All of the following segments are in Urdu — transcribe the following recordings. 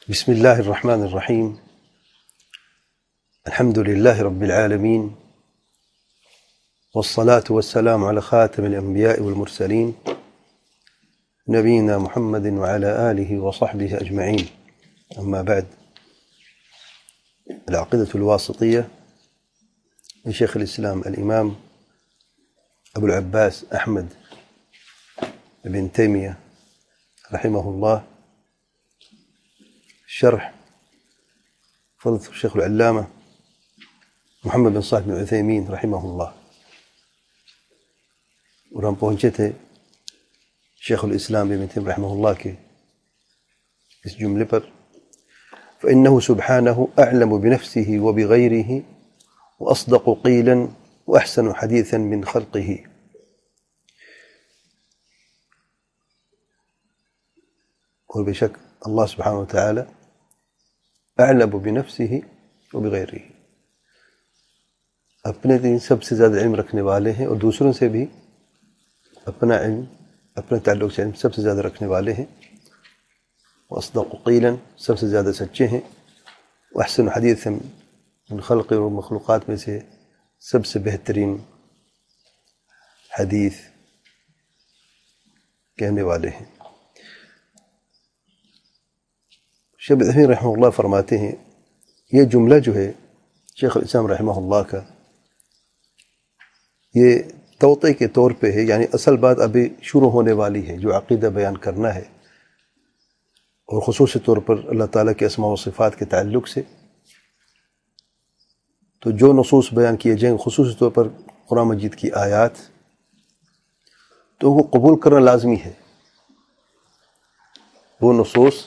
بسم الله الرحمن الرحيم. الحمد لله رب العالمين، والصلاة والسلام على خاتم الأنبياء والمرسلين نبينا محمد وعلى آله وصحبه أجمعين. أما بعد، العقيدة الواسطية لشيخ الإسلام الإمام أبو العباس أحمد بن تيمية رحمه الله، شرح فضيلة الشيخ العلامة محمد بن صالح بن عثيمين رحمه الله. اور ہم پہنچے تھے شیخ الاسلام ابن تیمیہ رحمہ اللہ کے اس جملے پر، فإنه سبحانه أعلم بنفسه وبغيره وأصدق قيلا وأحسن حديثا من خلقه. اور بے شک اللہ سبحانہ وتعالی اعلم بنفسه وبغيره، اپنے دین سب سے زیادہ علم رکھنے والے ہیں اور دوسروں سے بھی اپنا علم، اپنے تعلق سے علم سب سے زیادہ رکھنے والے ہیں. واصدق قیلا، سب سے زیادہ سچے ہیں. واحسن حدیثا من خلق، اور مخلوقات میں سے سب سے بہترین حدیث کہنے والے ہیں. شیخ ابن تیمیہ رحمہ اللہ فرماتے ہیں یہ جملہ جو ہے شیخ الاسلام رحمہ اللہ کا، یہ توطئے کے طور پہ ہے، یعنی اصل بات ابھی شروع ہونے والی ہے جو عقیدہ بیان کرنا ہے، اور خصوصی طور پر اللہ تعالیٰ کے اسماء و صفات کے تعلق سے. تو جو نصوص بیان کیے جائیں خصوصی طور پر قرآن مجید کی آیات، تو وہ قبول کرنا لازمی ہے. وہ نصوص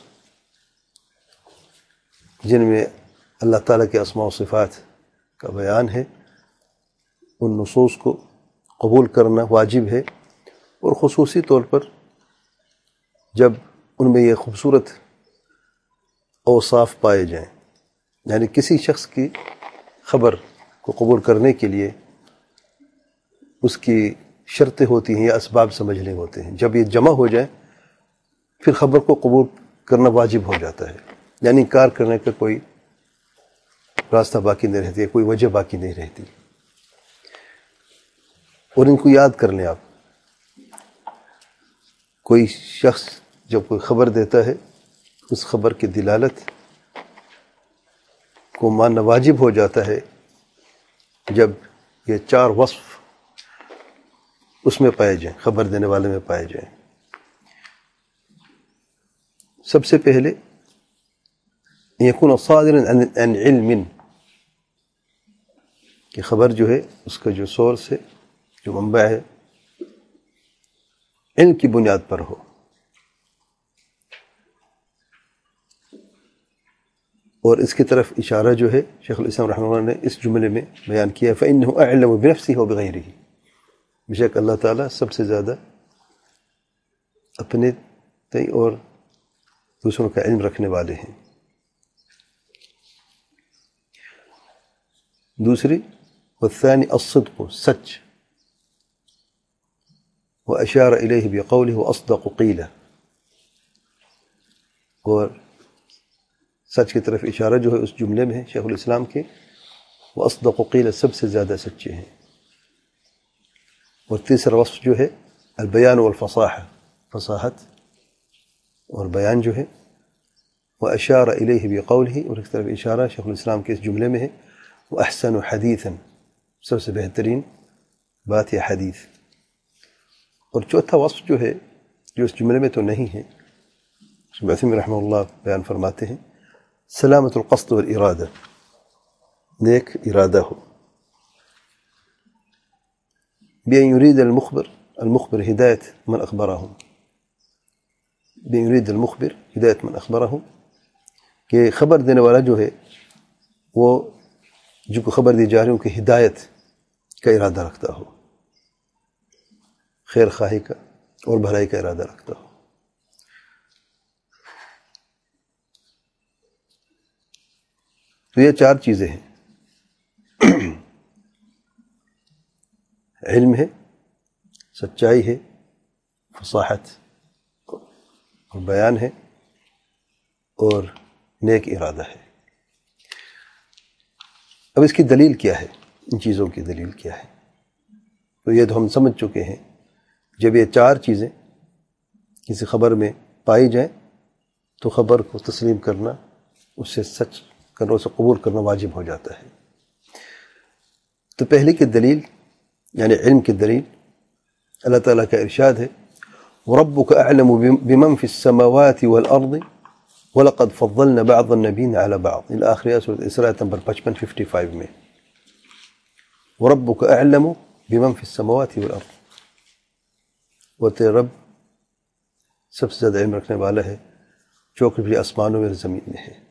جن میں اللہ تعالیٰ کے اسماء و صفات کا بیان ہے، ان نصوص کو قبول کرنا واجب ہے. اور خصوصی طور پر جب ان میں یہ خوبصورت اوصاف پائے جائیں، یعنی کسی شخص کی خبر کو قبول کرنے کے لیے اس کی شرطیں ہوتی ہیں یا اسباب سمجھنے ہوتے ہیں. جب یہ جمع ہو جائیں پھر خبر کو قبول کرنا واجب ہو جاتا ہے، یعنی انکار کرنے کا کوئی راستہ باقی نہیں رہتی ہے، کوئی وجہ باقی نہیں رہتی. اور ان کو یاد کر لیں آپ، کوئی شخص جب کوئی خبر دیتا ہے اس خبر کی دلالت کو ماننا واجب ہو جاتا ہے جب یہ چار وصف اس میں پائے جائیں، خبر دینے والے میں پائے جائیں. سب سے پہلے یکون صادرا عن علم، کہ خبر جو ہے اس کا جو سورس ہے، جو منبع ہے، علم کی بنیاد پر ہو. اور اس کی طرف اشارہ جو ہے شیخ الاسلام رحمہ اللہ نے اس جملے میں بیان کیا، فإنه أعلم بنفسه وبغيره، بے شک اللہ تعالیٰ سب سے زیادہ اپنے اور دوسروں کا علم رکھنے والے ہیں. دوسری، والثانی الصدق، سچ. وأشار إليه بقوله وأصدق قيلا، اور سچ کی طرف اشارہ جو ہے اس جملے میں ہے شیخ الاسلام کے، وأصدق قيلا، سب سے زیادہ سچے ہیں. اور تیسرا وصف جو ہے البیان والفصاحہ، فصاحت اور بیان جو ہے. وأشار إليه بقوله، اور اس طرف اشارہ شیخ الاسلام کے اس جملے میں ہے وأحسن حدیثا، سب سے بہترین بات یا حدیث. اور چوتھا وصف جو ہے جو اس جملے میں تو نہیں ہے، ابن تیمیہ رحمہ اللہ بیان فرماتے ہیں سلامت القصد والارادہ، نیک ارادہ ہو. بأن يريد المخبر ہدایت من اخبرهم، بأن يريد المخبر ہدایت من اخبرهم، کہ خبر دینے والا جو ہے وہ جو کو خبر دی جا رہی ہے ان کی ہدایت کا ارادہ رکھتا ہو، خیر خواہی کا اور بھلائی کا ارادہ رکھتا ہو. تو یہ چار چیزیں ہیں، علم ہے، سچائی ہے، فصاحت اور بیان ہے، اور نیک ارادہ ہے۔ اب اس کی دلیل کیا ہے؟ ان چیزوں کی دلیل کیا ہے؟ تو یہ تو ہم سمجھ چکے ہیں، جب یہ چار چیزیں کسی خبر میں پائی جائیں تو خبر کو تسلیم کرنا، اس سے سچ کرنا، اسے قبول کرنا واجب ہو جاتا ہے۔ تو پہلی کی دلیل یعنی علم کی دلیل، اللہ تعالیٰ کا ارشاد ہے وَرَبُّكَ أَعْلَمُ بِمَنْ فِي السَّمَاوَاتِ وَالْأَرْضِ وَلَقَدْ فَضَّلْنَا بَعْضَ النَّبِيِّينَ عَلَى بَعْضٍ إلى آخر سورۃ اسراء نمبر 55 میں، وَرَبُّكَ أَعْلَمُ بِمَنْ فِي السَّمَاوَاتِ وَالْأَرْضِ، وہ تیرے رب سب سے زیادہ علم رکھنے والا ہے جو کچھ بھی آسمانوں میں زمین میں ہے۔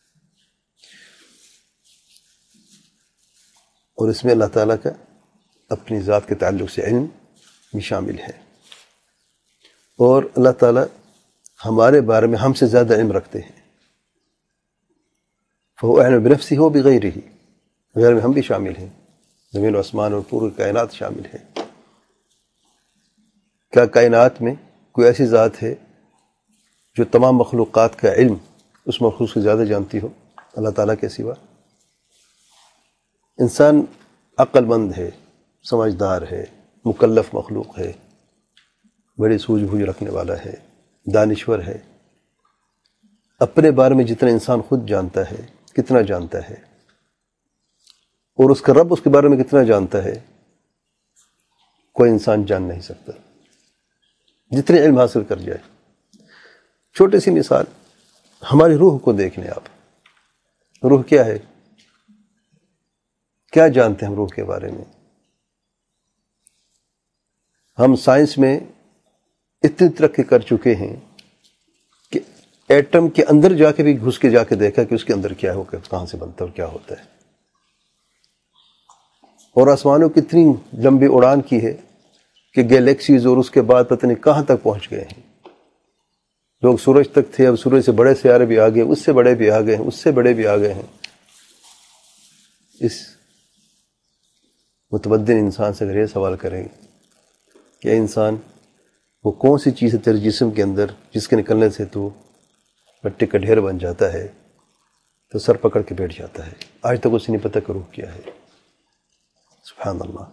اور اس میں اللہ تعالیٰ کا اپنی ذات کے تعلق سے علم بھی شامل ہے، اور اللہ تعالیٰ ہمارے بارے میں ہم سے زیادہ علم رکھتے ہیں۔ فَهُوَ أَعْلَمُ بِنَفْسِهِ وَبِغَيْرِهِ، غیر میں ہم بھی شامل ہیں، زمین و آسمان اور پوری کائنات شامل ہے۔ کیا کائنات میں کوئی ایسی ذات ہے جو تمام مخلوقات کا علم اس مخلوق سے زیادہ جانتی ہو اللہ تعالیٰ کے سوا؟ انسان عقل مند ہے، سمجھدار ہے، مکلف مخلوق ہے، بڑی سوجھ بوجھ رکھنے والا ہے، دانشور ہے۔ اپنے بارے میں جتنا انسان خود جانتا ہے، کتنا جانتا ہے، اور اس کا رب اس کے بارے میں کتنا جانتا ہے، کوئی انسان جان نہیں سکتا، جتنے علم حاصل کر جائے۔ چھوٹی سی مثال، ہماری روح کو دیکھ لیں آپ، روح کیا ہے؟ کیا جانتے ہیں ہم روح کے بارے میں؟ ہم سائنس میں اتنی ترقی کر چکے ہیں کہ ایٹم کے اندر جا کے بھی گھس کے جا کے دیکھا کہ اس کے اندر کیا ہو، کہاں سے بنتا ہے اور کیا ہوتا ہے۔ اور آسمانوں کی اتنی لمبی اڑان کی ہے کہ گیلیکسیز اور اس کے بعد پتہ نہیں کہاں تک پہنچ گئے ہیں۔ لوگ سورج تک تھے، اب سورج سے بڑے سیارے بھی آ گئے، اس سے بڑے بھی آ گئے ہیں، اس سے بڑے بھی آ گئے ہیں۔ اس متمدن انسان سے اگر یہ سوال کریں کہ انسان وہ کون سی چیز ہے تیرے جسم کے اندر جس کے نکلنے سے تو مٹی کا ڈھیر بن جاتا ہے، تو سر پکڑ کے بیٹھ جاتا ہے۔ آج تک اسے نہیں پتہ کہ روح کیا ہے۔ سبحان اللہ۔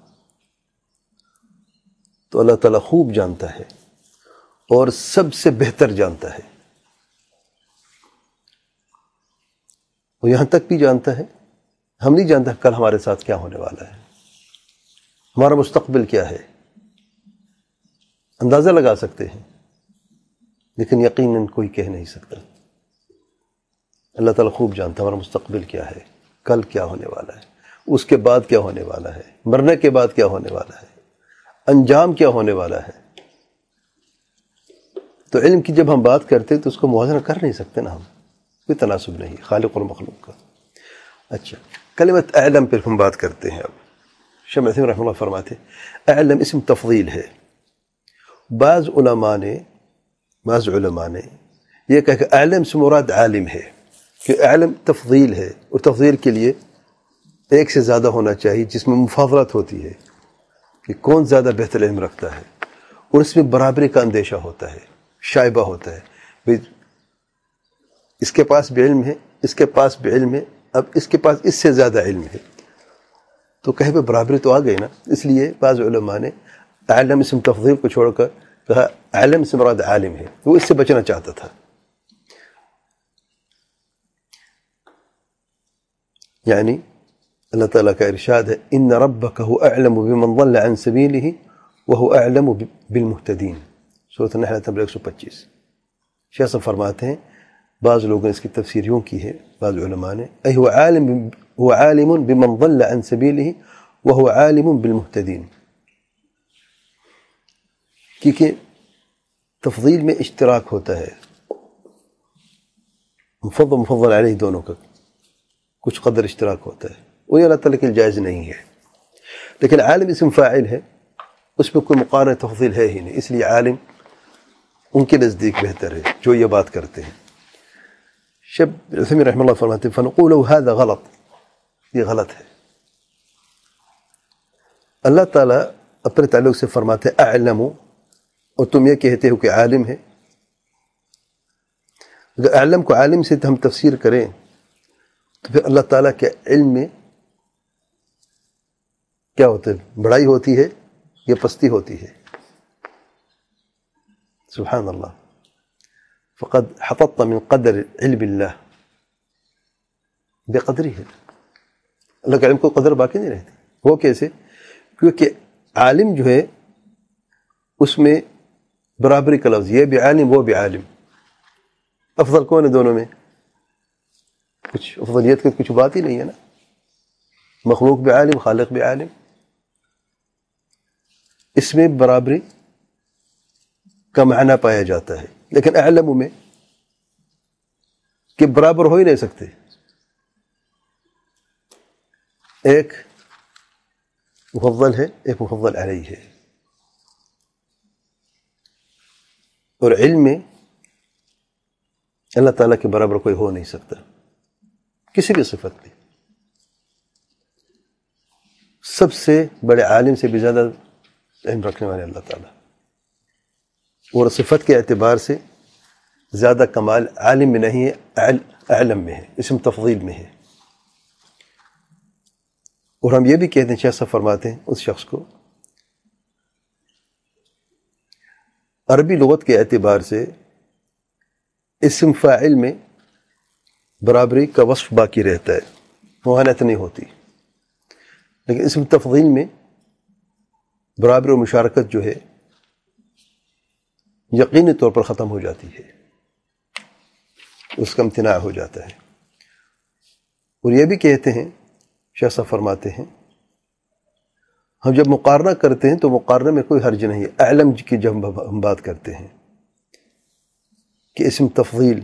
تو اللہ تعالیٰ خوب جانتا ہے اور سب سے بہتر جانتا ہے، وہ یہاں تک بھی جانتا ہے، ہم نہیں جانتا کل ہمارے ساتھ کیا ہونے والا ہے، ہمارا مستقبل کیا ہے۔ اندازہ لگا سکتے ہیں لیکن یقیناً کوئی کہہ نہیں سکتا۔ اللہ تعالیٰ خوب جانتا ہے ہمارا مستقبل کیا ہے، کل کیا ہونے والا ہے، اس کے بعد کیا ہونے والا ہے، مرنے کے بعد کیا ہونے والا ہے، انجام کیا ہونے والا ہے۔ تو علم کی جب ہم بات کرتے تو اس کو موازنہ کر نہیں سکتے نا ہم، کوئی تناسب نہیں خالق اور مخلوق کا۔ اچھا، کلمت اعلم پھر ہم بات کرتے ہیں۔ اب شیخ عثیمین رحمہ اللہ فرماتے ہیں اعلم اسم تفضیل ہے۔ بعض علماء نے یہ کہا کہ اعلم سے مراد عالم ہے، کہ اعلم تفضیل ہے، اور تفضیل کے لیے ایک سے زیادہ ہونا چاہیے جس میں مفاضلت ہوتی ہے کہ کون زیادہ بہتر علم رکھتا ہے، اور اس میں برابری کا اندیشہ ہوتا ہے، شائبہ ہوتا ہے، اس کے پاس بھی علم ہے، اس کے پاس بھی علم ہے، اب اس کے پاس اس سے زیادہ علم ہے، تو کہیں پہ برابری تو آ گئی نا۔ اس لیے بعض علماء نے اعلم اسم تفضیل کو چھوڑ کر کہا اعلم سے مراد عالم ہے، وہ اس سے بچنا چاہتا تھا۔ یعنی اللہ تعالیٰ کا ارشاد ہے ان ربک هو اعلم بمن ضل عن سبیلہ وهو اعلم بالمہتدین، سورۃ النحل نمبر 125۔ شیخ صاحب فرماتے ہیں بعض لوگوں نے اس کی تفسیر یوں کی ہے، بعض علماء نے ای هو عالم بمن ضل عن سبیلہ وهو عالم بالمہتدین، کیونکہ تفضیل میں اشتراک ہوتا ہے، مفضل علیہ دونوں کا کچھ قدر اشتراک ہوتا ہے، وہ اللہ تعالیٰ کے لیے جائز نہیں ہے۔ لیکن عالم اسم فاعل ہے، اس میں کوئی مقارنہ تفضیل ہے ہی نہیں، اس لیے عالم ان کے نزدیک بہتر ہے جو یہ بات کرتے ہیں۔ شیخ عثیمین رحمہ اللہ فرماتے ہیں فنقول هذا غلط، یہ غلط ہے۔ اللہ تعالیٰ اپنے تعلق سے فرماتے اعلم، اور تم یہ کہتے ہو کہ عالم ہے، اگر اعلم کو عالم سے ہم تفسیر کریں تو پھر اللہ تعالیٰ کے علم میں کیا ہوتا ہے؟ بڑائی ہوتی ہے یا پستی ہوتی ہے؟ سبحان اللہ. فقد حططت من قدر علم اللہ، بے قدری ہے. اللہ کے علم کو قدر باقی نہیں رہتی. وہ کیسے؟ کیونکہ عالم جو ہے اس میں برابری کا لفظ، یہ بھی عالم وہ بھی عالم. افضل کون ہے دونوں میں؟ کچھ افضلیت کی کچھ بات ہی نہیں ہے نا. مخلوق بھی عالم، خالق بھی عالم. اس میں برابری کا معنی پایا جاتا ہے. لیکن اعلم میں کہ برابر ہو ہی نہیں سکتے. ایک مفضل ہے، ایک مفضل علیہ ہے. اور علم میں اللہ تعالیٰ کے برابر کوئی ہو نہیں سکتا کسی بھی صفت میں. سب سے بڑے عالم سے بھی زیادہ علم رکھنے والے اللہ تعالیٰ، اور صفت کے اعتبار سے زیادہ کمال عالم میں نہیں ہے، اعلم میں ہے، اسم تفضیل میں ہے. اور ہم یہ بھی کہتے ہیں، شیخ صاحب فرماتے ہیں اس شخص کو عربی لغت کے اعتبار سے اسم فاعل میں برابری کا وصف باقی رہتا ہے، مہانت نہیں ہوتی. لیکن اسم تفضیل میں برابری و مشارکت جو ہے یقینی طور پر ختم ہو جاتی ہے، اس کا امتناع ہو جاتا ہے. اور یہ بھی کہتے ہیں، شیخ صاحب فرماتے ہیں، ہم جب مقارنہ کرتے ہیں تو مقارنہ میں کوئی حرج نہیں ہے. اعلم کی جب ہم بات کرتے ہیں کہ اسم تفضیل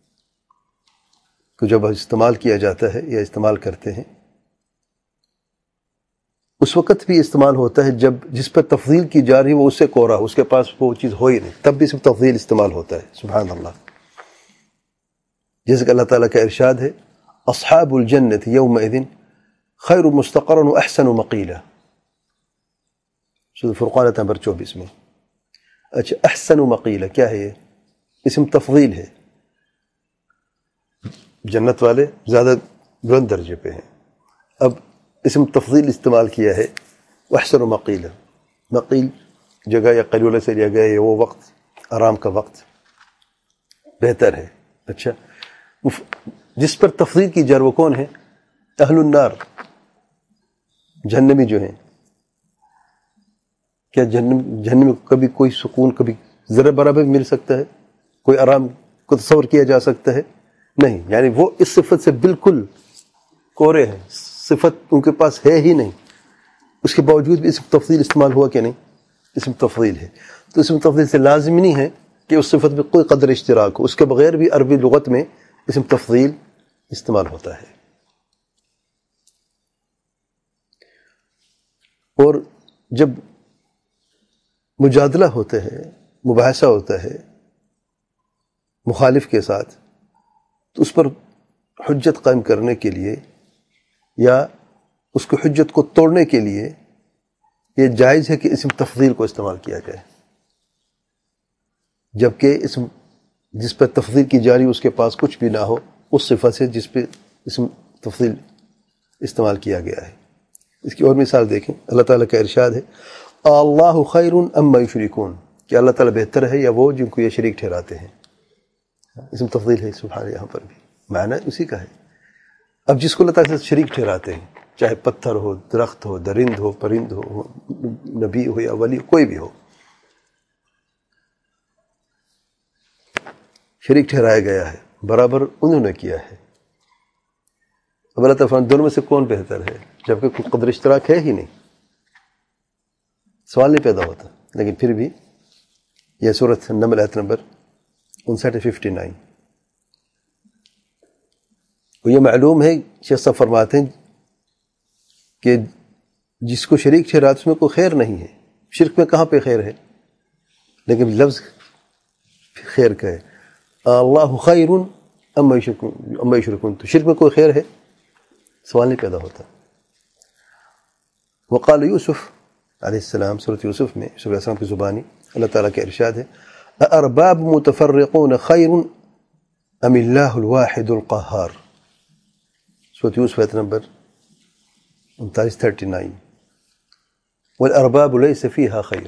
کو جب استعمال کیا جاتا ہے یا استعمال کرتے ہیں، اس وقت بھی استعمال ہوتا ہے جب جس پر تفضیل کی جا رہی ہے وہ اس سے کوڑا، اس کے پاس وہ چیز ہو ہی نہیں، تب بھی اسم تفضیل استعمال ہوتا ہے. سبحان اللہ. جیسے کہ اللہ تعالیٰ کا ارشاد ہے، اصحاب الجنت یومئذ خیر مستقرا واحسن مقیلا. سورۃ فرقان نمبر 24 میں. اچھا، احسن مقیلا کیا ہے؟ یہ اسم تفضیل ہے. جنت والے زیادہ بلند درجے پہ ہیں. اب اسم تفضیل استعمال کیا ہے، احسن مقیلا. مقیل جگہ یا قیلولہ سے لیا گیا ہے، وہ وقت آرام کا وقت بہتر ہے. اچھا، جس پر تفضیل کی جر وہ کون ہے؟ اہل النار، جہنمی جو ہیں. کیا جہنم میں کبھی کوئی سکون، کبھی ذرا برابر مل سکتا ہے؟ کوئی آرام کو تصور کیا جا سکتا ہے؟ نہیں. یعنی وہ اس صفت سے بالکل کورے ہیں، صفت ان کے پاس ہے ہی نہیں. اس کے باوجود بھی اسم تفضیل استعمال ہوا کہ نہیں؟ اسم تفضیل ہے. تو اسم تفضیل سے لازم نہیں ہے کہ اس صفت میں کوئی قدر اشتراک ہو. اس کے بغیر بھی عربی لغت میں اسم تفضیل استعمال ہوتا ہے. اور جب مجادلہ ہوتا ہے، مباحثہ ہوتا ہے مخالف کے ساتھ، تو اس پر حجت قائم کرنے کے لیے یا اس کو حجت کو توڑنے کے لیے یہ جائز ہے کہ اسم تفضیل کو استعمال کیا جائے. جبکہ اسم جس پر تفضیل کی جاری اس کے پاس کچھ بھی نہ ہو، اس صفت سے جس پہ اسم تفضیل استعمال کیا گیا ہے. اس کی اور مثال دیکھیں. اللہ تعالیٰ کا ارشاد ہے، اللہ خیر اما یشرکون، کہ اللہ تعالیٰ بہتر ہے یا وہ جن کو یہ شریک ٹھہراتے ہیں. اسم تفضیل ہے سبحانہ. یہاں پر بھی معنی اسی کا ہے. اب جس کو اللہ تعالیٰ سے شریک ٹھہراتے ہیں، چاہے پتھر ہو، درخت ہو، درند ہو، پرند ہو، نبی ہو یا ولی، کوئی بھی ہو، شریک ٹھہرایا گیا ہے، برابر انہوں نے کیا ہے. اب اللہ تعالیٰ دونوں میں سے کون بہتر ہے؟ جبکہ کوئی قدر اشتراک ہے ہی نہیں، سوال نہیں پیدا ہوتا. لیکن پھر بھی یہ سورۃ النمل آیت نمبر 59-59. اور یہ معلوم ہے، شیخ صاحب فرماتے ہیں کہ جس کو شریک ٹھہراتے اس میں کوئی خیر نہیں ہے. شرک میں کہاں پہ خیر ہے؟ لیکن لفظ خیر کا ہے، اللہ خیر اما یشرکون. تو شرک میں کوئی خیر ہے؟ سوال نہیں پیدا ہوتا. وقال یوسف علیہ السلام، سورۃ یوسف میں، یوسف علیہ السلام کی زبانی اللہ تعالیٰ کا ارشاد ہے، اَأَرْبَابٌ مُتَفَرِّقُونَ خَيْرٌ ام اللہ الواحد القہار، سورۃ یوسف آیت نمبر 39 والارباب لیس فیہا خیر،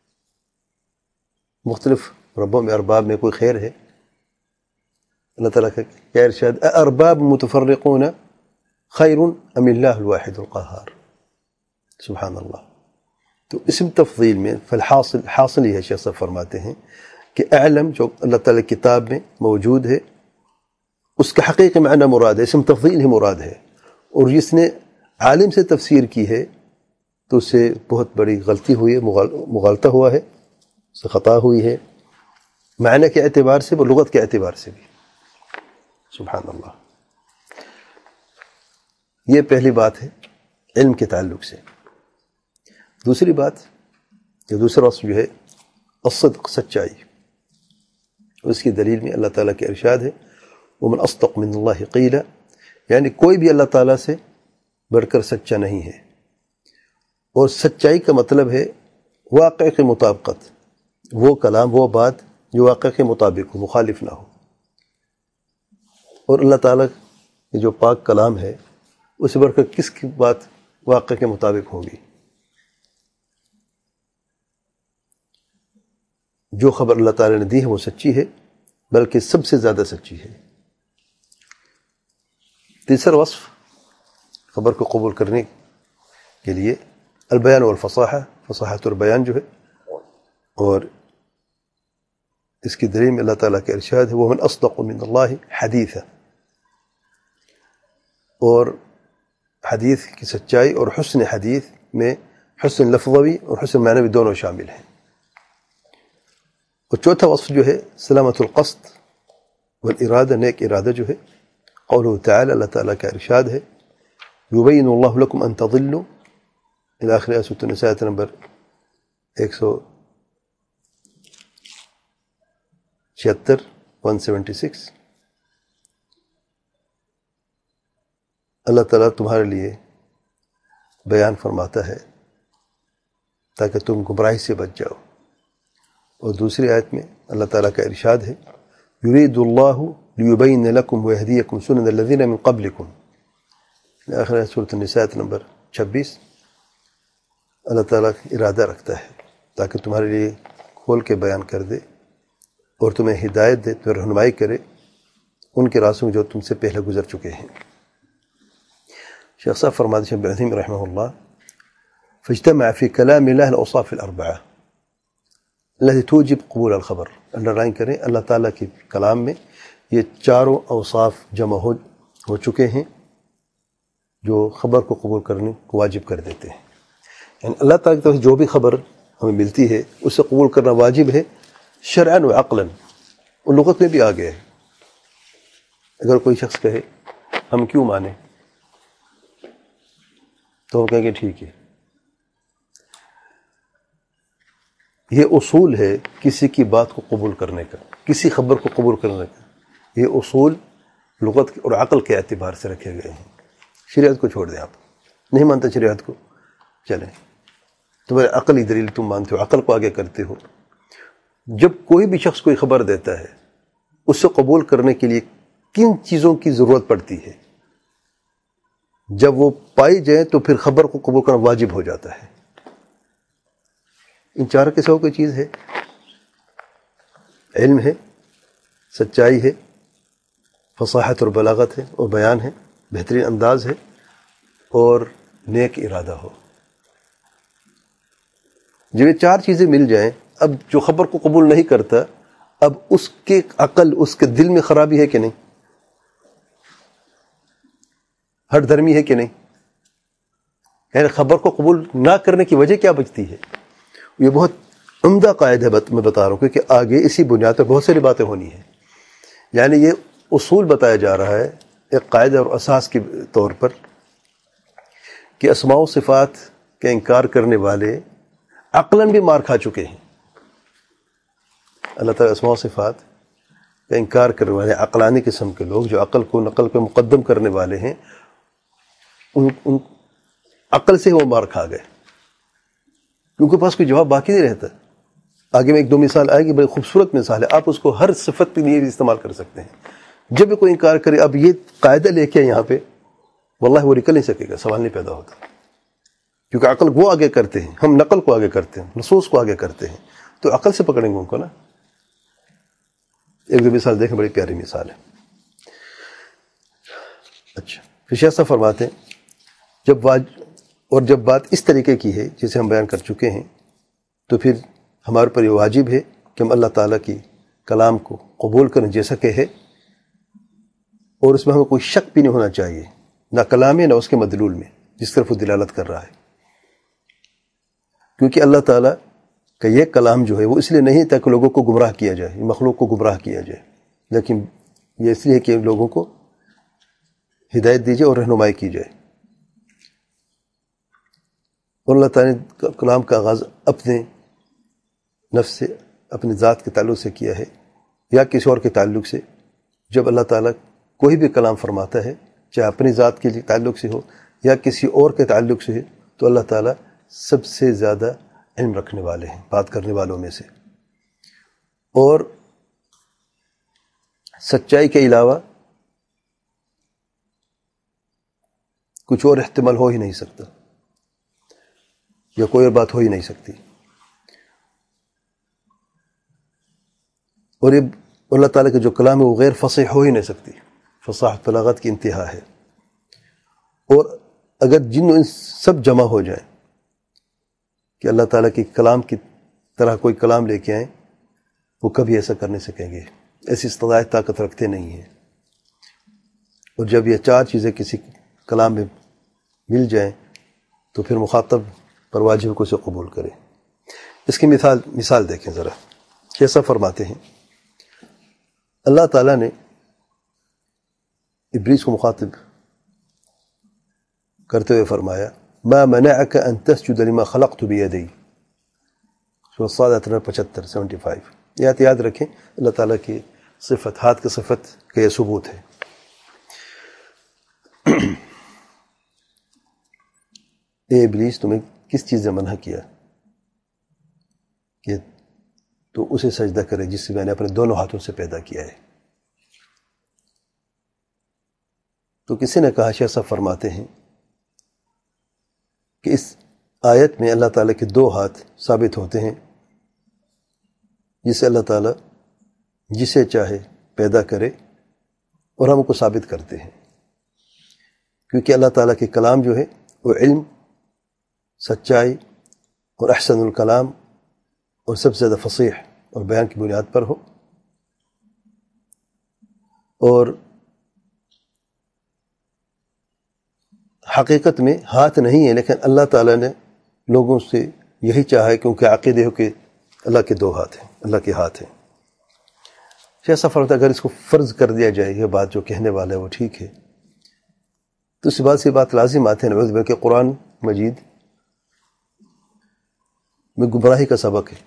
مختلف ربوں میں ارباب میں کوئی خیر ہے؟ اللہ تعالیٰ کا کیا ارشاد، ارباب متفرقون خیر ام اللہ الواحد القہار، سبحان اللہ۔ تو اسم تفضیل میں حاصل یہ ہے، شیخ صاحب فرماتے ہیں کہ اعلم جو اللہ تعالیٰ کی کتاب میں موجود ہے اس کا حقیقی معنی مراد ہے، اسم تفضیل ہی مراد ہے، اور جس نے عالم سے تفسیر کی ہے تو اسے بہت بڑی غلطی ہوئی ہے، مغالطہ ہوا ہے، اس سے خطا ہوئی ہے، معنی کے اعتبار سے اور لغت کے اعتبار سے بھی، سبحان اللہ۔ یہ پہلی بات ہے علم کے تعلق سے۔ دوسری بات، یا دوسرا وصف جو ہے الصدق، سچائی، اس کی دلیل میں اللہ تعالیٰ کے ارشاد ہے ومن اصدق من اللہ قیلا، یعنی کوئی بھی اللہ تعالیٰ سے بڑھ کر سچا نہیں ہے، اور سچائی کا مطلب ہے واقع کے مطابقت، وہ کلام، وہ بات جو واقع کے مطابق ہو، مخالف نہ ہو، اور اللہ تعالیٰ کی جو پاک کلام ہے اس سے بڑھ کر کس کی بات واقع کے مطابق ہوگی؟ جو خبر اللہ تعالیٰ نے دی ہے وہ سچی ہے، بلکہ سب سے زیادہ سچی ہے۔ تیسرا وصف خبر کو قبول کرنے کے لیے البیان والفصاحہ، فصاحت اور بیان جو ہے، اور اس کی دلیل میں اللہ تعالیٰ کے ارشاد ہے ومن اصدق من اللہ حدیثا، اور حدیث کی سچائی اور حسن حدیث میں حسن لفظوی اور حسن معنوی دونوں شامل ہیں۔ اور چوتھا وصف جو ہے سلامت القصد والارادہ، نیک ارادہ جو ہے، قولہ تعالی، اللہ تعالیٰ کا ارشاد ہے یبین اللہ لکم ان تضلوا، الى آخر سورۃ النساء نمبر 176 اللہ تعالیٰ تمہارے لیے بیان فرماتا ہے تاکہ تم گمراہی سے بچ جاؤ۔ اور دوسری آیت میں اللہ تعالیٰ کا ارشاد ہے یرید اللہ لیبین لکم ویہدیکم سنن الذین من قبلکم، آخر سورۃ النساء نمبر 26۔ اللہ تعالیٰ ارادہ رکھتا ہے تاکہ تمہارے لیے کھول کے بیان کر دے اور تمہیں ہدایت دے، تمہیں رہنمائی کرے ان کے راستوں جو تم سے پہلے گزر چکے ہیں۔ شیخ صاحب فرماتے ہیں ابن عثیمین رحمہ اللہ فاجتمع فی کلام اللہ الاوصاف الاربعہ التي توجب قبول الخبر، انڈر لائن کریں، اللہ تعالیٰ کے کلام میں یہ چاروں اوصاف جمع ہو چکے ہیں جو خبر کو قبول کرنے کو واجب کر دیتے ہیں۔ یعنی اللہ تعالیٰ کی طرف سے جو بھی خبر ہمیں ملتی ہے اسے قبول کرنا واجب ہے، شرعاً و عقلاً، اور لغت میں بھی آ گیا ہے۔ اگر کوئی شخص کہے ہم کیوں مانیں، تو ہم کہیں گے ٹھیک ہے۔ یہ اصول ہے کسی کی بات کو قبول کرنے کا، کسی خبر کو قبول کرنے کا، یہ اصول لغت اور عقل کے اعتبار سے رکھے گئے ہیں۔ شریعت کو چھوڑ دیں، آپ نہیں مانتے شریعت کو، چلیں تمہارے عقلی دلیل تم مانتے ہو، عقل کو آگے کرتے ہو۔ جب کوئی بھی شخص کوئی خبر دیتا ہے اس سے قبول کرنے کے لیے کن چیزوں کی ضرورت پڑتی ہے؟ جب وہ پائی جائے تو پھر خبر کو قبول کرنا واجب ہو جاتا ہے۔ ان چار کے سوا کوئی چیز ہے؟ علم ہے، سچائی ہے، فصاحت اور بلاغت ہے اور بیان ہے، بہترین انداز ہے، اور نیک ارادہ ہو۔ جب یہ چار چیزیں مل جائیں، اب جو خبر کو قبول نہیں کرتا، اب اس کے عقل، اس کے دل میں خرابی ہے کہ نہیں؟ ہٹ دھرمی ہے کہ نہیں؟ یعنی خبر کو قبول نہ کرنے کی وجہ کیا بچتی ہے؟ یہ بہت عمدہ قاعدہ میں بتا رہا ہوں، کیونکہ آگے اسی بنیاد پر بہت ساری باتیں ہونی ہیں۔ یعنی یہ اصول بتایا جا رہا ہے ایک قاعدہ اور اساس کے طور پر کہ اسماء و صفات کا انکار کرنے والے عقلاً بھی مار کھا چکے ہیں۔ اللہ تعالیٰ اسماء و صفات کا انکار کرنے والے عقلانی قسم کے لوگ جو عقل کو نقل پہ مقدم کرنے والے ہیں، ان عقل سے وہ مار کھا گئے، کیونکہ پاس کوئی جواب باقی نہیں رہتا۔ آگے میں ایک دو مثال آئے گی، بڑی خوبصورت مثال ہے، آپ اس کو ہر صفت کے لیے بھی استعمال کر سکتے ہیں۔ جب بھی کوئی انکار کرے اب یہ قاعدہ لے کے یہاں پہ، واللہ وہ نکل نہیں سکے گا، سوال نہیں پیدا ہوتا، کیونکہ عقل وہ آگے کرتے ہیں، ہم نقل کو آگے کرتے ہیں، نصوص کو آگے کرتے ہیں، تو عقل سے پکڑیں گے ان کو نا۔ ایک دو مثال دیکھیں، بڑی پیاری مثال ہے۔ اچھا، پھر شیخ صاحب فرماتے ہیں جب بات اس طریقے کی ہے جسے ہم بیان کر چکے ہیں، تو پھر ہمارے پر یہ واجب ہے کہ ہم اللہ تعالیٰ کی کلام کو قبول کریں جیسا کہ ہے، اور اس میں ہمیں کوئی شک بھی نہیں ہونا چاہیے، نہ کلام میں نہ اس کے مدلول میں جس طرف وہ دلالت کر رہا ہے، کیونکہ اللہ تعالیٰ کا یہ کلام جو ہے وہ اس لیے نہیں تاکہ لوگوں کو گمراہ کیا جائے، مخلوق کو گمراہ کیا جائے، لیکن یہ اس لیے کہ لوگوں کو ہدایت دی جائے اور رہنمائی کی جائے۔ اور اللہ تعالیٰ نے کلام کا آغاز اپنے نفس سے، اپنی ذات کے تعلق سے کیا ہے یا کسی اور کے تعلق سے۔ جب اللہ تعالیٰ کوئی بھی کلام فرماتا ہے، چاہے اپنی ذات کے تعلق سے ہو یا کسی اور کے تعلق سے ہے، تو اللہ تعالیٰ سب سے زیادہ علم رکھنے والے ہیں بات کرنے والوں میں سے، اور سچائی کے علاوہ کچھ اور احتمال ہو ہی نہیں سکتا، یا کوئی اور بات ہو ہی نہیں سکتی۔ اور یہ اللہ تعالیٰ کا جو کلام ہے وہ غیر فصیح ہو ہی نہیں سکتی، فصاحت بلاغت کی انتہا ہے۔ اور اگر جن ان سب جمع ہو جائیں کہ اللہ تعالیٰ کے کلام کی طرح کوئی کلام لے کے آئیں، وہ کبھی ایسا کر نہیں سکیں گے، ایسی استطاعت طاقت رکھتے نہیں ہیں۔ اور جب یہ چار چیزیں کسی کلام میں مل جائیں تو پھر مخاطب پر واجب کو اسے قبول کرے۔ اس کی مثال دیکھیں ذرا، کیسا فرماتے ہیں۔ اللہ تعالیٰ نے ابلیس کو مخاطب کرتے ہوئے فرمایا، ما منعك ان تسجد لما خلقت بيدي، سورۃ الصاد 75 یہ آیت یاد رکھیں۔ اللہ تعالیٰ کی صفت، ہاتھ کی صفت کا یہ ثبوت ہے۔ اے ابلیس، تمہیں کس چیز نے منع کیا کہ تو اسے سجدہ کرے جس سے میں نے اپنے دونوں ہاتھوں سے پیدا کیا ہے؟ تو کسی نے کہا، شیخ صاحب فرماتے ہیں کہ اس آیت میں اللہ تعالیٰ کے دو ہاتھ ثابت ہوتے ہیں، جسے اللہ تعالیٰ جسے چاہے پیدا کرے، اور ہم کو ثابت کرتے ہیں، کیونکہ اللہ تعالیٰ کے کلام جو ہے وہ علم، سچائی اور احسن الکلام اور سب سے زیادہ فصیح اور بیان کی بنیاد پر ہو۔ اور حقیقت میں ہاتھ نہیں ہے، لیکن اللہ تعالیٰ نے لوگوں سے یہی چاہا ہے، کیونکہ عقیدے ہو کہ اللہ کے دو ہاتھ ہیں، اللہ کے ہاتھ ہیں۔ شیخ صاحب فرماتے ہیں اگر اس کو فرض کر دیا جائے، یہ بات جو کہنے والا ہے وہ ٹھیک ہے، تو اس بات سے بات لازم آتے ہیں نعوذ باللہ کہ قرآن مجید میں گمراہی کا سبق ہے،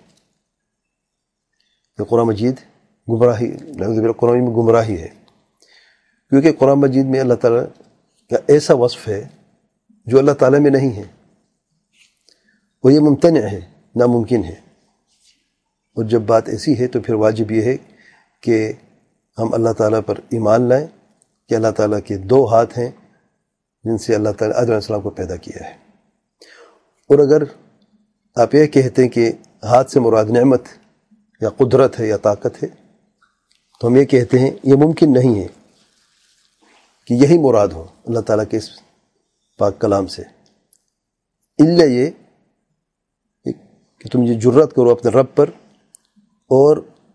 کہ قرآن مجید گمراہی، نعوذ باللہ قرآن میں گمراہی ہے، کیونکہ قرآن مجید میں اللہ تعالیٰ کا ایسا وصف ہے جو اللہ تعالیٰ میں نہیں ہے، وہ یہ ممتنع ہے، ناممکن ہے۔ اور جب بات ایسی ہے تو پھر واجب یہ ہے کہ ہم اللہ تعالیٰ پر ایمان لائیں کہ اللہ تعالیٰ کے دو ہاتھ ہیں جن سے اللہ تعالیٰ آدم علیہ السلام کو پیدا کیا ہے۔ اور اگر آپ یہ کہتے ہیں کہ ہاتھ سے مراد نعمت یا قدرت ہے یا طاقت ہے، تو ہم یہ کہتے ہیں یہ ممکن نہیں ہے کہ یہی مراد ہو اللہ تعالیٰ کے اس پاک کلام سے، الا یہ کہ تم یہ جرات کرو اپنے رب پر اور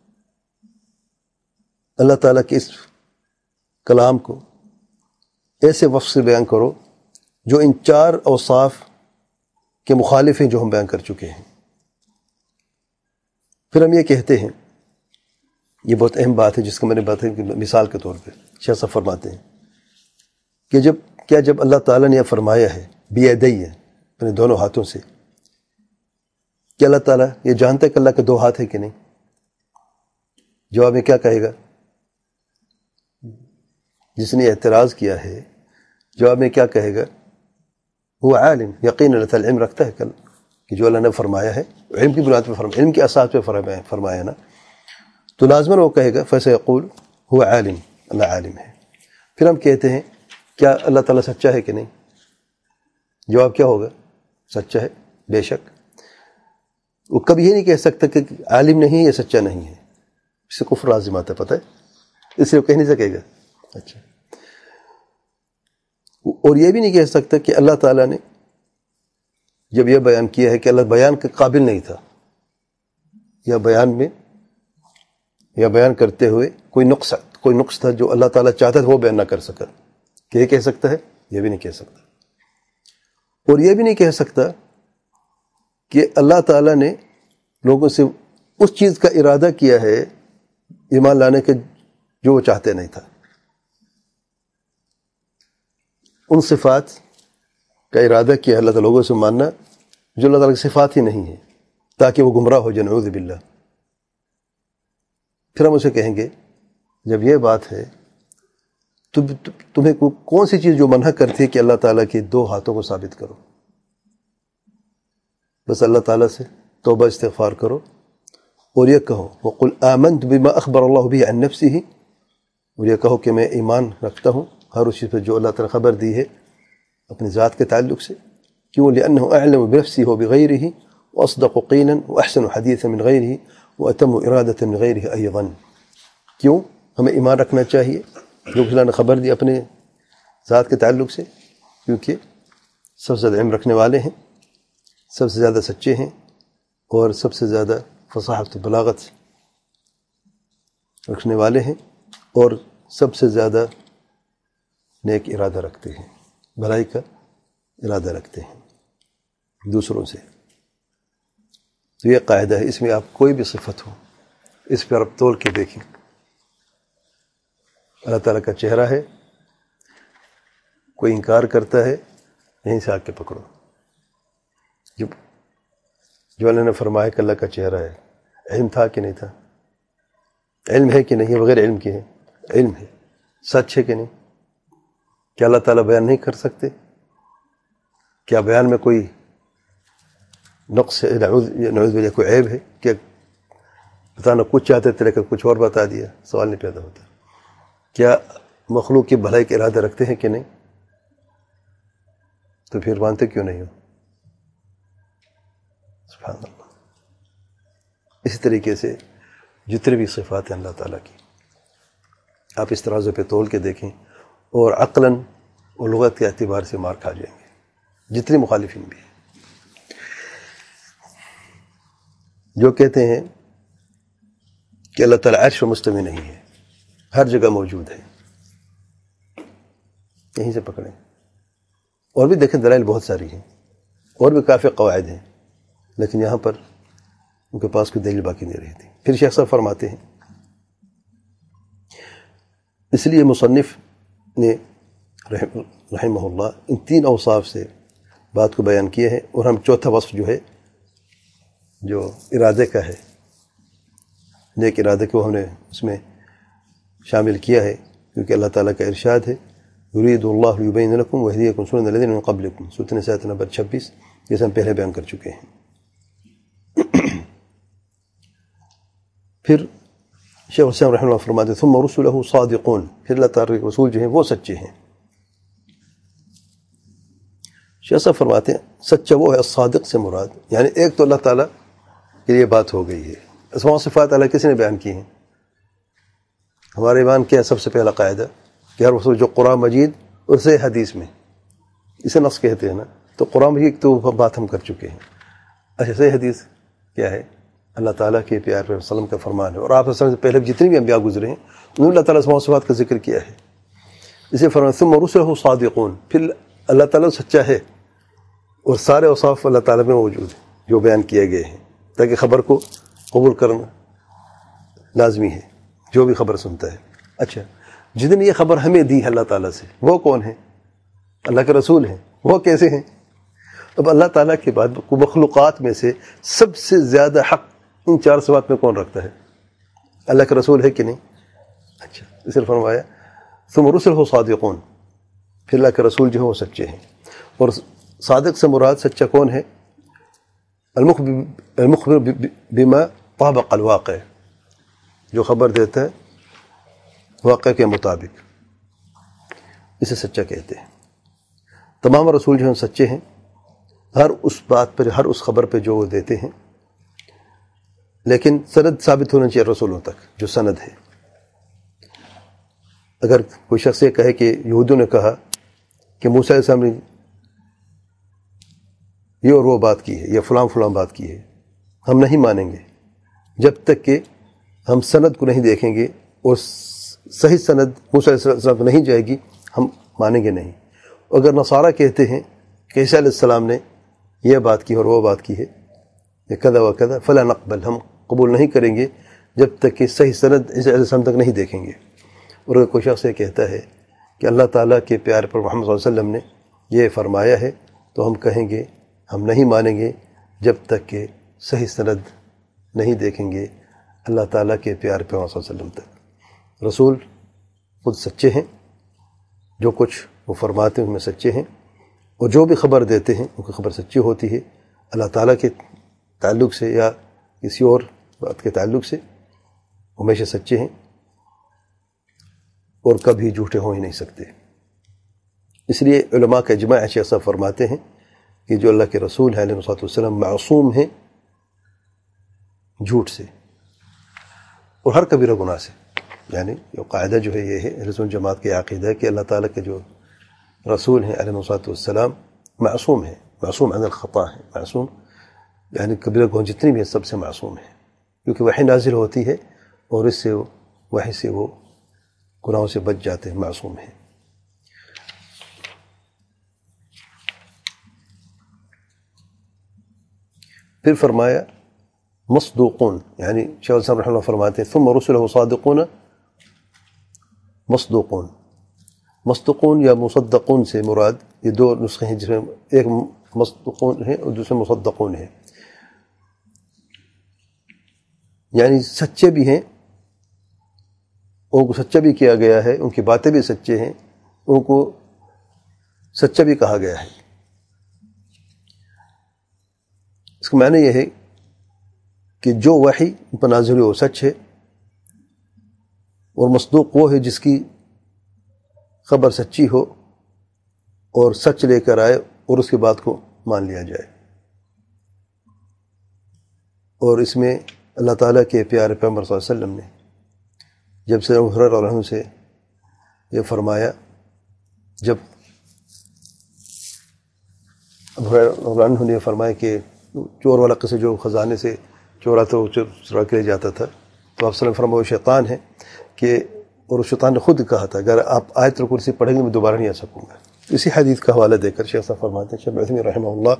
اللہ تعالیٰ کے اس کلام کو ایسے وصف سے بیان کرو جو ان چار اوصاف کے مخالف ہیں جو ہم بیان کر چکے ہیں۔ پھر ہم یہ کہتے ہیں، یہ بہت اہم بات ہے جس کو میں نے بتایا کہ مثال کے طور پہ شیخ صاحب فرماتے ہیں کہ جب اللہ تعالیٰ نے یہ فرمایا ہے بیدی ہے، اپنے دونوں ہاتھوں سے، کہ اللہ تعالیٰ یہ جانتا ہے کہ اللہ کے دو ہاتھ ہیں کہ نہیں؟ جواب میں کیا کہے گا؟ جس نے اعتراض کیا ہے جواب میں کیا کہے گا؟ وہ عالم، یقین اللہ تعالیٰ علم رکھتا ہے کل کہ جو اللہ نے فرمایا ہے علم کی بنیاد پہ فرمایا، علم کی اساس پہ فرمایا نا، تو لازماً وہ کہے گا فیسا یقول هو عالم، اللہ عالم ہے. پھر ہم کہتے ہیں کیا اللہ تعالیٰ سچا ہے کہ نہیں؟ جواب کیا ہوگا؟ سچا ہے بے شک. وہ کبھی یہ نہیں کہہ سکتا کہ عالم نہیں یا سچا نہیں ہے، اس سے کفر لازم آتا ہے، پتہ ہے، اس لیے وہ کہہ نہیں سکے گا. اچھا، اور یہ بھی نہیں کہہ سکتا کہ اللہ تعالیٰ نے جب یہ بیان کیا ہے کہ اللہ بیان کے قابل نہیں تھا، یا بیان کرتے ہوئے کوئی نقص تھا جو اللہ تعالیٰ چاہتا تھا وہ بیان نہ کر سکا، کہ یہ کہہ سکتا ہے؟ یہ بھی نہیں کہہ سکتا. اور یہ بھی نہیں کہہ سکتا کہ اللہ تعالیٰ نے لوگوں سے اس چیز کا ارادہ کیا ہے ایمان لانے کے جو وہ چاہتے نہیں تھا. ان صفات کا ارادہ کیا اللہ تعالیٰ لوگوں سے ماننا جو اللہ تعالیٰ کی صفات ہی نہیں ہے، تاکہ وہ گمراہ ہو جائے، نعوذ باللہ. پھر ہم اسے کہیں گے جب یہ بات ہے تو تمہیں کون سی چیز جو منع کرتی ہے کہ اللہ تعالیٰ کے دو ہاتھوں کو ثابت کرو؟ بس اللہ تعالیٰ سے توبہ استغفار کرو اور یہ کہو وَقُلْ آمَنْتُ بِمَا أَخْبَرَ اللَّهُ بِهِ عَنْ نَفْسِهِ، اور یہ کہو کہ میں ایمان رکھتا ہوں ہر اس چیز پر جو اللہ تعالیٰ خبر دی ہے اپنی ذات کے تعلق سے. کیوں؟ لِأَنَّهُ أَعْلَمُ بِنَفْسِهِ وَبِغَيْرِهِ وَأَصْدَقُ قِيلًا وَأَحْسَنُ حَدِيثًا مِنْ غَيْرِهِ وَأَتَمُّ إِرَادَةً مِنْ غَيْرِهِ أَيْضًا. کیوں ہمیں ایمان رکھنا چاہیے جو اللہ نے خبر دی اپنے ذات کے تعلق سے؟ کیونکہ سب سے زیادہ علم رکھنے والے ہیں، سب سے زیادہ سچے ہیں، اور سب سے زیادہ فصاحت و بلاغت رکھنے والے ہیں، اور سب سے زیادہ نیک ارادہ رکھتے ہیں، بھلائی کا ارادہ رکھتے ہیں دوسروں سے. تو یہ قاعدہ ہے، اس میں آپ کوئی بھی صفت ہو اس پر آپ تول کے دیکھیں. اللہ تعالیٰ کا چہرہ ہے، کوئی انکار کرتا ہے یہیں سے آ کے پکڑو. جو اللہ نے فرمایا کہ اللہ کا چہرہ ہے، علم تھا کہ نہیں تھا؟ علم ہے کہ نہیں؟ بغیر علم کے ہے؟ علم ہے. سچ ہے کہ نہیں؟ کیا اللہ تعالیٰ بیان نہیں کر سکتے؟ کیا بیان میں کوئی نقص ہے، نعوذ باللہ کوئی عیب ہے؟ کیا بتانا کچھ چاہتے تھے لیکن کچھ اور بتا دیا؟ سوال نہیں پیدا ہوتا. کیا مخلوق کی بھلائی کے ارادہ رکھتے ہیں کہ نہیں؟ تو پھر مانتے کیوں نہیں ہو؟ سبحان اللہ. اسی طریقے سے جتنے بھی صفات ہیں اللہ تعالیٰ کی آپ اس ترازو پہ تول کے دیکھیں اور عقلاً اور لغت کے اعتبار سے مار کھا جائیں گے جتنے مخالفین بھی ہیں جو کہتے ہیں کہ اللہ تعالیٰ عرش پر مستوی نہیں ہے، ہر جگہ موجود ہے. یہیں سے پکڑیں. اور بھی دیکھیں دلائل بہت ساری ہیں اور بھی کافی قواعد ہیں، لیکن یہاں پر ان کے پاس کوئی دلیل باقی نہیں رہتی. پھر شیخ صاحب فرماتے ہیں اس لیے مصنف نے رحمہ اللہ ان تین اوصاف سے بات کو بیان کیا ہے، اور ہم چوتھا وصف جو ہے جو ارادے کا ہے، نیک ارادے کو ہم نے اس میں شامل کیا ہے، کیونکہ اللہ تعالیٰ کا ارشاد ہے یرید اللہ لیبین لکم ویہدیکم سنن الذین من قبلکم، سورۃ النساء نمبر 26، جیسے ہم پہلے بیان کر چکے ہیں. پھر شیخ حسین رحمہ اللہ فرماتے ہیں ثم رسلہ صادقون، پھر اللہ تعالیٰ کے رسول جو ہیں وہ سچے ہیں. شیخ صاحب فرماتے ہیں سچا وہ ہے الصادق سے مراد، یعنی ایک تو اللہ تعالیٰ کے لیے بات ہو گئی ہے. اسماء و صفات اللہ کسی نے بیان کی ہیں؟ ہمارے ایمان کیا سب سے پہلا قاعدہ کہ ہر رسول جو قرآن مجید اور صحیح حدیث میں، اسے نص کہتے ہیں نا، تو قرآن مجید تو بات ہم کر چکے ہیں. اچھا صحیح حدیث کیا ہے؟ اللہ تعالیٰ کے پیار پر وسلم کا فرمان ہے، اور آپ سے پہلے جتنے بھی انبیاء گزرے ہیں انہوں نے اللہ تعالیٰ اسماء و صفات کا ذکر کیا ہے. اسے فرمان ثم رسلہ صادقون، پھر اللہ تعالیٰ سچا ہے اور سارے اوصاف اللہ تعالیٰ میں موجود ہیں جو بیان کیے گئے ہیں، تاکہ خبر کو قبول کرنا لازمی ہے جو بھی خبر سنتا ہے. اچھا جن نے یہ خبر ہمیں دی ہے اللہ تعالیٰ سے وہ کون ہیں؟ اللہ کے رسول ہیں. وہ کیسے ہیں؟ اب اللہ تعالیٰ کے بعد مخلوقات میں سے سب سے زیادہ حق ان چار صفات میں کون رکھتا ہے؟ اللہ کے رسول ہے کہ نہیں؟ اچھا اس نے فرمایا ثم رسلہ صادقون، پھر اللہ کے رسول جو ہیں وہ سچے ہیں. اور صادق سے مراد سچا کون ہے؟ المخبر بما طابق الواقع، جو خبر دیتا ہے واقعہ کے مطابق، اسے سچا کہتے ہیں۔ تمام رسول جو ہیں سچے ہیں، ہر اس بات پر، ہر اس خبر پہ جو وہ دیتے ہیں، لیکن سند ثابت ہونا چاہیے رسولوں تک، جو سند ہے۔ اگر کوئی شخص یہ کہے کہ یہودیوں نے کہا کہ موسیٰ علیہ السلام نے یہ اور وہ بات کی ہے، یا فلاں فلاں بات کی ہے، ہم نہیں مانیں گے جب تک کہ ہم سند کو نہیں دیکھیں گے، اور صحیح سند موسیٰ علیہ السلام کو نہیں جائے گی، ہم مانیں گے نہیں۔ اگر نصارہ کہتے ہیں کہ عیسیٰ علیہ السلام نے یہ بات کی اور وہ بات کی ہے، یہ کذا و کذا، فلا نقبل، ہم قبول نہیں کریں گے جب تک کہ صحیح سند عیسیٰ علیہ السلام تک نہیں دیکھیں گے۔ اور اگر کوئی شخص یہ کہتا ہے کہ اللہ تعالیٰ کے پیارے پر محمد صلی اللہ علیہ وسلم نے یہ فرمایا ہے، تو ہم کہیں گے ہم نہیں مانیں گے جب تک کہ صحیح سند نہیں دیکھیں گے اللہ تعالیٰ کے پیارے پر محمد صلی اللہ علیہ وسلم تک۔ رسول خود سچے ہیں، جو کچھ وہ فرماتے ہیں ان میں سچے ہیں، اور جو بھی خبر دیتے ہیں ان کی خبر سچی ہوتی ہے، اللہ تعالیٰ کے تعلق سے یا کسی اور بات کے تعلق سے ہمیشہ سچے ہیں، اور کبھی جھوٹے ہو ہی نہیں سکتے۔ اس لیے علماء کا اجماع ایسا فرماتے ہیں کہ جو اللہ کے رسول ہیں علیہ الصلوۃ والسلام معصوم ہیں جھوٹ سے اور ہر کبیرہ گناہ سے۔ یعنی جو قاعدہ جو ہے یہ ہے اہل سنت جماعت کے عقیدہ ہے کہ اللہ تعالیٰ کے جو رسول ہیں علیہ الصلوۃ والسلام معصوم ہیں، معصوم عن الخطا ہے، معصوم یعنی کبیرہ گناہ جتنی بھی ہیں سب سے معصوم ہیں، کیونکہ وحی نازل ہوتی ہے اور اس سے وحی سے وہ گناہوں سے بچ جاتے ہیں، معصوم ہیں۔ پھر فرمایا مصدوقون، یعنی شیخ الاسلام رحمہ اللہ فرماتے ہیں ثم رسلہ صادقون مصدوقون۔ مصدوقون یا مصدقون سے مراد یہ دو نسخے ہیں، جس میں ایک مصدوقون ہے اور دوسرے مصدقون ہے، یعنی سچے بھی ہیں، ان کو سچا بھی کیا گیا ہے، ان کی باتیں بھی سچے ہیں، ان کو سچا بھی کہا گیا ہے۔ اس کا معنی یہ ہے کہ جو وحی ان پر نازل ہوئی وہ سچ ہے، اور مصدوق وہ ہے جس کی خبر سچی ہو اور سچ لے کر آئے اور اس کی بات کو مان لیا جائے۔ اور اس میں اللہ تعالیٰ کے پیارے پیغمبر صلی اللہ علیہ وسلم نے جب سے ابو ہریرہ رضی اللہ عنہ سے یہ فرمایا، جب ابو ہریرہ رضی اللہ عنہ نے فرمایا کہ چور والا قصہ جو خزانے سے چورا تھا وہ چرا کے لے جاتا تھا، تو آپ صلی اللہ علیہ وسلم فرمایا وہ شیطان ہے، کہ اور اس شیطان نے خود کہا تھا اگر آپ آیت الکرسی پڑھیں گے میں دوبارہ نہیں آ سکوں گا۔ اسی حدیث کا حوالہ دے کر شیخ صاحب فرماتے ہیں، شیخ عثیمین رحمہ اللہ،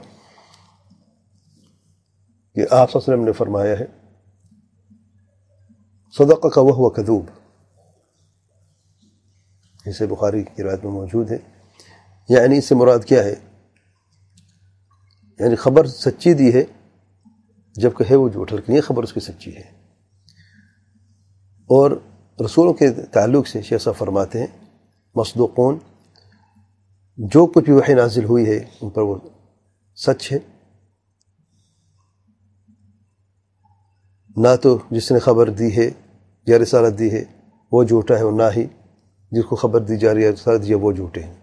کہ آپ صلی اللہ علیہ وسلم نے فرمایا ہے صدقک وہو کذوب، اسے بخاری کی روایت میں موجود ہے۔ یعنی اس سے مراد کیا ہے؟ یعنی خبر سچی دی ہے جب کہے وہ جھوٹ، لیکن یہ خبر اس کی سچی ہے۔ اور رسولوں کے تعلق سے شیخ صاحب فرماتے ہیں مصدوقون، جو کچھ بھی وحی نازل ہوئی ہے ان پر وہ سچ ہے، نہ تو جس نے خبر دی ہے یا رسالت دی ہے وہ جھوٹا ہے، اور نہ ہی جس کو خبر دی جا رہی ہے رسالت دی ہے وہ جھوٹے ہیں۔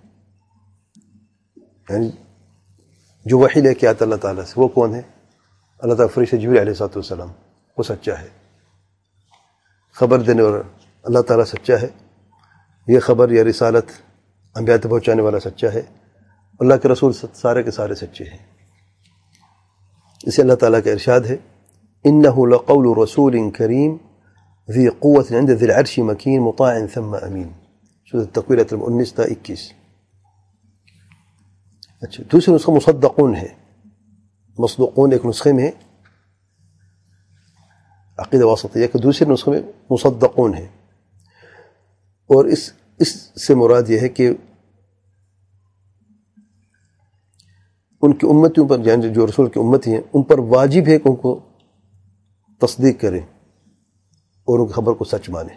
یعنی جو وحی لے کے آتا اللہ تعالیٰ سے وہ کون ہے؟ اللہ تعالیٰ فرشتہ جبریل علیہ السلام، وہ سچا ہے، خبر دینے والا اللہ تعالیٰ سچا ہے، یہ خبر یا رسالت انبیاء تک پہنچانے والا سچا ہے، اللہ کے رسول سارے کے سارے سچے ہیں۔ اسے اللہ تعالیٰ کا ارشاد ہے إنه لقول رسول كريم ذي قوة عند ذي العرش مكين مطاع ثم أمين، سورة التکویر 19 تا 21۔ اچھا، دوسری نسخہ مصدقون ہے، مصدقون ایک نسخے میں عقیدہ واسطیہ کہ دوسری نسخے میں مصدقون ہے، اور اس سے مراد یہ ہے کہ ان کی امتیوں پر، یعنی جو رسول کی امتی ہیں ان پر واجب ہے کہ ان کو تصدیق کریں اور ان کی خبر کو سچ مانیں۔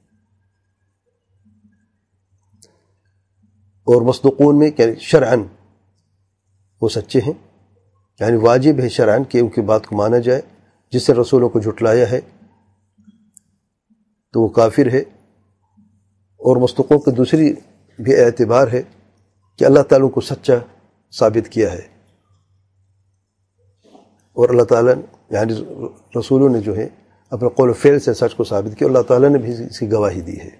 اور مصدقون میں شرعاً وہ سچے ہیں، یعنی واجب ہے شرعاً کہ ان کی بات کو مانا جائے۔ جس سے رسولوں کو جھٹلایا ہے تو وہ کافر ہے، اور مصدوقوں کی دوسری بھی اعتبار ہے کہ اللہ تعالیٰ کو سچا ثابت کیا ہے، اور اللہ تعالیٰ یعنی رسولوں نے جو ہے اپنے قول و فعل سے سچ کو ثابت کیا، اللہ تعالیٰ نے بھی اس کی گواہی دی ہے۔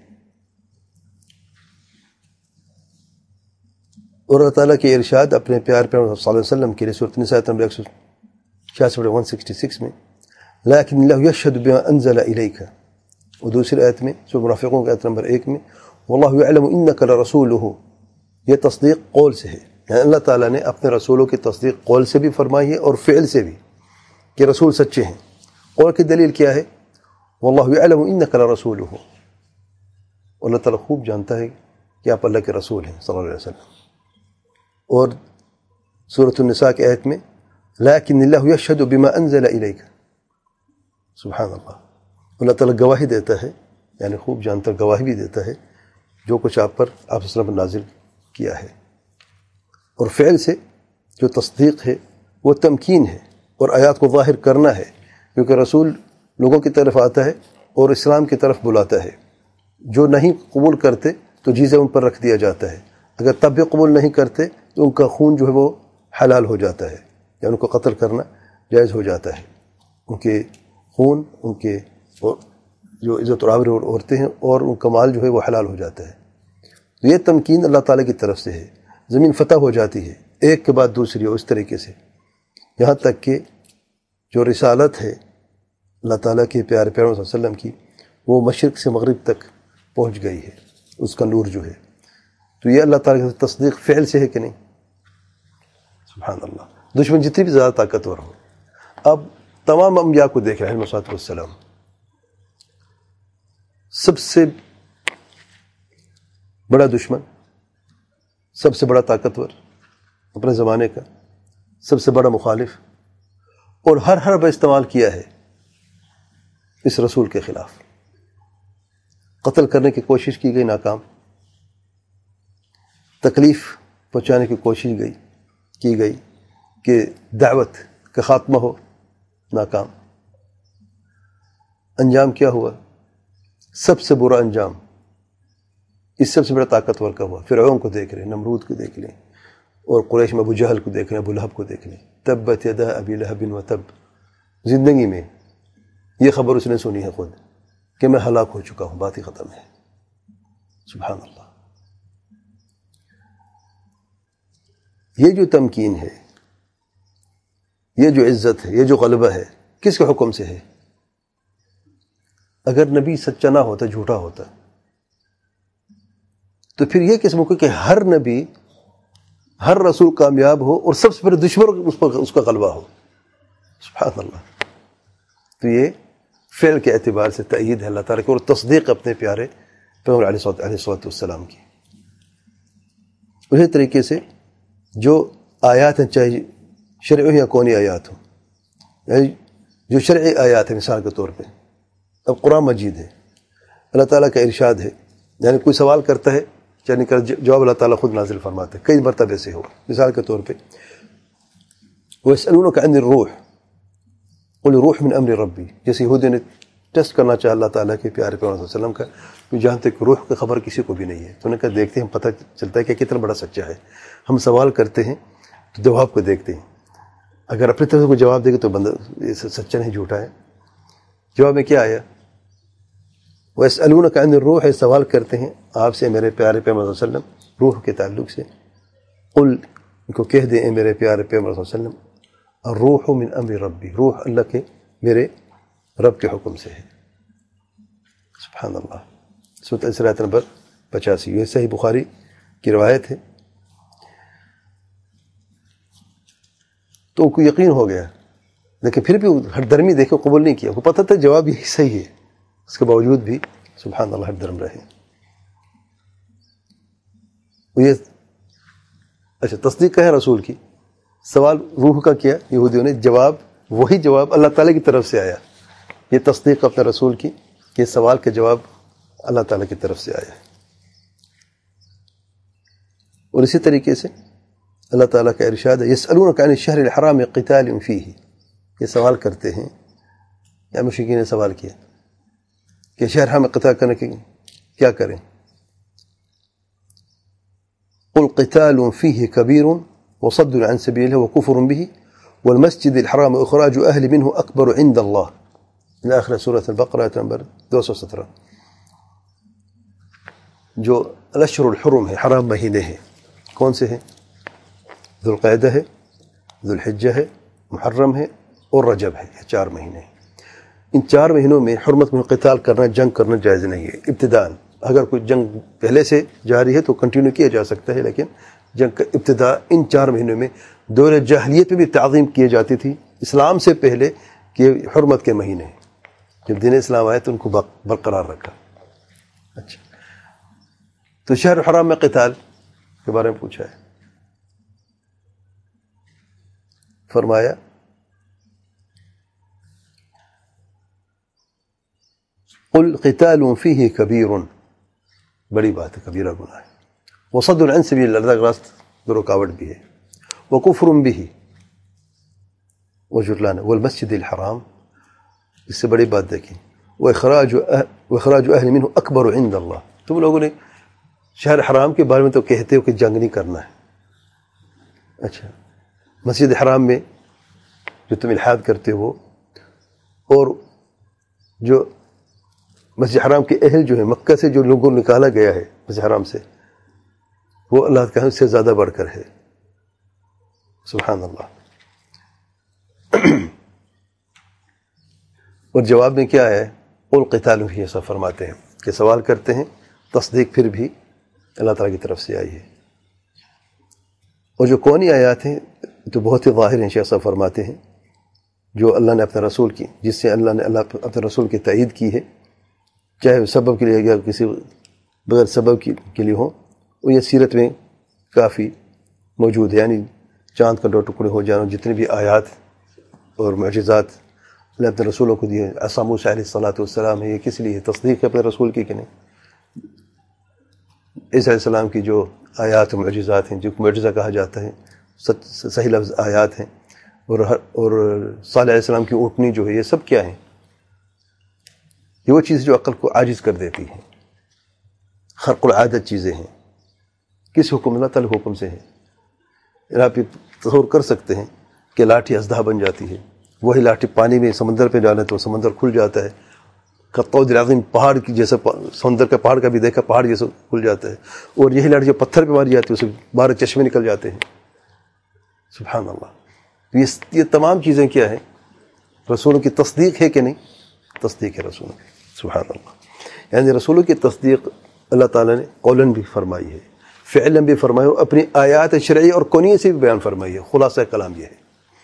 اور اللہ تعالیٰ کے ارشاد اپنے پیار پیغمبر صلی اللہ علیہ وسلم کے لیے سورۃ النساء نمبر 166 میں لیکن اللہ یشہد بما انزل الیک، اور دوسری آیت میں سورۃ منافقون کی آیت نمبر 1 میں واللہ یعلم انک لرسولہ، یہ تصدیق قول سے ہے، یعنی اللہ تعالیٰ نے اپنے رسولوں کی تصدیق قول سے بھی فرمائی ہے اور فعل سے بھی کہ رسول سچے ہیں۔ قول کی دلیل کیا ہے؟ واللہ یعلم انک لرسولہ، اللہ تعالیٰ خوب جانتا ہے کہ آپ اللہ کے رسول ہیں صلی اللہ علیہ وسلم۔ اور سورۃ النساء کی آیت میں لیکن اللہ یشہد بما انزل الیک، سبحان اللہ تعالیٰ گواہی دیتا ہے، یعنی خوب جانتا گواہی بھی دیتا ہے جو کچھ آپ پر آپ صلی اللہ علیہ وسلم نازل کیا ہے۔ اور فعل سے جو تصدیق ہے وہ تمکین ہے اور آیات کو ظاہر کرنا ہے، کیونکہ رسول لوگوں کی طرف آتا ہے اور اسلام کی طرف بلاتا ہے، جو نہیں قبول کرتے تو جزیہ ان پر رکھ دیا جاتا ہے، اگر تب بھی قبول نہیں کرتے تو ان کا خون جو ہے وہ حلال ہو جاتا ہے، یا ان کو قتل کرنا جائز ہو جاتا ہے، ان کے خون، ان کے جو عزت و آبرو عورتیں ہیں اور ان کا مال جو ہے وہ حلال ہو جاتا ہے۔ تو یہ تمکین اللہ تعالیٰ کی طرف سے ہے، زمین فتح ہو جاتی ہے ایک کے بعد دوسری، اور اس طریقے سے یہاں تک کہ جو رسالت ہے اللہ تعالیٰ کے پیارے پیغمبر صلی اللہ علیہ وسلم کی، وہ مشرق سے مغرب تک پہنچ گئی ہے، اس کا نور جو ہے۔ تو یہ اللہ تعالیٰ کی تصدیق فعل سے ہے کہ نہیں؟ سبحان اللہ۔ دشمن جتنی بھی زیادہ طاقتور ہو، اب تمام انبیاء کو دیکھ رہے ہیں علیہ السلام، سب سے بڑا دشمن، سب سے بڑا طاقتور اپنے زمانے کا، سب سے بڑا مخالف، اور ہر حربہ استعمال کیا ہے اس رسول کے خلاف، قتل کرنے کی کوشش کی گئی، ناکام، تکلیف پہنچانے کی کوشش کی گئی کہ دعوت کا خاتمہ ہو، ناکام۔ انجام کیا ہوا؟ سب سے برا انجام اس سب سے بڑا طاقتور کا ہوا۔ فرعون کو دیکھ لیں، نمرود کو دیکھ لیں، اور قریش میں ابو جہل کو دیکھ لیں، ابو لہب کو دیکھ لیں، تبت یدا ابی لہب وتب، زندگی میں یہ خبر اس نے سنی ہے خود کہ میں ہلاک ہو چکا ہوں، بات ہی ختم ہے۔ سبحان اللہ۔ یہ جو تمکین ہے، یہ جو عزت ہے، یہ جو غلبہ ہے، کس کے حکم سے ہے؟ اگر نبی سچا نہ ہوتا، جھوٹا ہوتا، تو پھر یہ کس موقع کہ ہر نبی، ہر رسول کامیاب ہو اور سب سے پہلے دشمن اس کا غلبہ ہو۔ سبحان اللہ۔ تو یہ فعل کے اعتبار سے تائید ہے اللہ تعالیٰ کی، اور تصدیق اپنے پیارے پیغمبر علیہ السلام کی۔ اسی طریقے سے جو آیات ہیں، چاہے شرعی ہوں یا کونی آیات ہوں، یعنی جو شرعی آیات ہیں، مثال کے طور پہ اب قرآن مجید ہے، اللہ تعالیٰ کا ارشاد ہے، یعنی کوئی سوال کرتا ہے، یعنی جواب اللہ تعالیٰ خود نازل فرماتا ہے، کئی مرتبہ سے ہو۔ مثال کے طور پہ وَيَسْأَلُونَكَ عَنِ الرُّوحِ قُلْ رُوحٌ مِّنْ أَمْرِ رَبِّي، جیسے یہودی نے ٹیسٹ کرنا چاہا اللہ تعالیٰ کے پیارے پیغمبر صلی اللہ علیہ وسلم کا، جہاں تک روح کی خبر کسی کو بھی نہیں ہے، تو انہوں نے کہا دیکھتے ہیں، پتہ چلتا ہے کہ کتنا بڑا سچا ہے۔ ہم سوال کرتے ہیں تو جواب کو دیکھتے ہیں، اگر اپنی طرف سے کوئی جواب دے گا تو بندہ یہ سچا نہیں، جھوٹا ہے۔ جواب میں کیا آیا؟ وَيَسْأَلُونَكَ عَنِ الرُّوحِ، سوال کرتے ہیں آپ سے میرے پیارے پیغمبر صلی اللہ علیہ وسلم روح کے تعلق سے۔ قل، ان کو کہہ دیں اے میرے پیارے پیغمبر صلی اللہ علیہ وسلم، الروح من امر ربی، روح اللہ کے میرے رب کے حکم سے ہے۔ سبحان اللہ۔ سورۃ الاسراء نمبر 85، یہ صحیح بخاری کی روایت ہے۔ تو ان کو یقین ہو گیا، لیکن پھر بھی ہر درمی دیکھو قبول نہیں کیا، وہ پتہ تھا جواب یہی صحیح ہے، اس کے باوجود بھی سبحان اللہ ہر درم رہے۔ یہ اچھا تصدیق کا ہے رسول کی، سوال روح کا کیا یہودیوں نے، جواب وہی جواب اللہ تعالیٰ کی طرف سے آیا۔ یہ تصدیق اپنے رسول کی، یہ سوال کے جواب اللہ تعالیٰ کی طرف سے آیا۔ اور اسی طریقے سے اللہ تعالیٰ کا ارشاد ہے یسألونک عن الشہر الحرام قتال فیہ، یہ سوال کرتے ہیں، یا مشرکین نے سوال کیا کہ شہر حرام قتال کرنے کے کیا کریں، قل قتال فيه كبير وصد عن سبيله وكفر به والمسجد الحرام وإخراج أهل منه أكبر عند الله إلى آخر سورة البقرة نمبر 217. جو الاشہر الحرم ہے، حرام مہینے ہیں، کون سے ہیں؟ ذوالقعدہ ہے، ذوالحجہ ہے، محرم ہے اور رجب ہے. یہ 4 مہینے ہیں. ان 4 مہینوں میں حرمت میں قتال کرنا، جنگ کرنا جائز نہیں ہے ابتداء. اگر کوئی جنگ پہلے سے جاری ہے تو کنٹینیو کیا جا سکتا ہے، لیکن جنگ کا ابتداء ان 4 مہینوں میں دور جاہلیت میں بھی تعظیم کی جاتی تھی، اسلام سے پہلے کہ حرمت کے مہینے ہیں. جب دین اسلام آئے تو ان کو برقرار رکھا. اچھا، تو شہر حرام میں قتال کے بارے میں پوچھا ہے. فرمایا قل قتال فيه كبير، بڑی بات ہے، کبیرہ گناہ ہے. وصد عن سبیل اللہ، اللہ کا راستہ رکاوٹ بھی ہے. وکفر به، وجرلانا. والمسجد الحرام، اس سے بڑی بات دیکھیں، واخراج اہل منہ اکبر عند اللہ. تم لوگوں نے شہر حرام کے بارے میں تو کہتے ہو کہ جنگ نہیں کرنا ہے. اچھا، مسجد حرام میں جو تم الحاد کرتے ہو، اور جو مسجد حرام کے اہل جو ہے، مکہ سے جو لوگوں نکالا گیا ہے مسجد حرام سے، وہ اللہ کا اس سے زیادہ بڑھ کر ہے. سبحان اللہ. اور جواب میں کیا ہے؟ قل قتال فیہ، ایسا فرماتے ہیں کہ سوال کرتے ہیں، تصدیق پھر بھی اللہ تعالیٰ کی طرف سے آئی ہے. اور جو کونی آیات ہیں تو بہت ہی ظاہر ہیں. شیخ صاحب فرماتے ہیں جو اللہ نے اپنے رسول کی، جس سے اللہ نے اپنے رسول کی تائید کی ہے، چاہے سبب کے لیے یا کسی بغیر سبب کے لیے ہو، وہ یہ سیرت میں کافی موجود ہے. یعنی چاند کا 2 ٹکڑے ہو جانا، جتنے بھی آیات اور معجزات اللہ اپنے رسولوں کو دیے. عصا موسیٰ علیہ الصلاۃ والسلام ہے، یہ کس لیے تصدیق ہے اپنے رسول کی کہ نہیں. عیسیٰ علیہ السلام کی جو آیات و معجزات ہیں، جو معجزہ کہا جاتا ہے، صحیح لفظ آیات ہیں. اور صالح علیہ السلام کی اونٹنی جو ہے، یہ سب کیا ہیں؟ یہ وہ چیز جو عقل کو عاجز کر دیتی ہیں، خرق العادت چیزیں ہیں. کس حکم؟ اللہ تعالی حکم سے ہے. آپ یہ تصور کر سکتے ہیں کہ لاٹھی اژدہا بن جاتی ہے، وہی لاٹھی پانی میں سمندر پہ ڈالیں تو سمندر کھل جاتا ہے. قطعود العظیم، پہاڑ کی جیسا، سمندر کا پہاڑ کا بھی دیکھا، پہاڑ جیسا کھل جاتا ہے. اور یہی لاٹھی جو پتھر پہ ماری جاتی ہے، اسے 12 چشمے نکل جاتے ہیں. سبحان اللہ. یہ تمام چیزیں کیا ہیں؟ رسولوں کی تصدیق ہے کہ نہیں؟ تصدیق ہے رسولوں کی. سبحان اللہ. یعنی رسولوں کی تصدیق اللہ تعالیٰ نے قولاً بھی فرمائی ہے، فعلاً بھی فرمائی ہے، اپنی آیات شرعی اور کونی سے بھی بیان فرمائی ہے. خلاصہ کلام یہ ہے.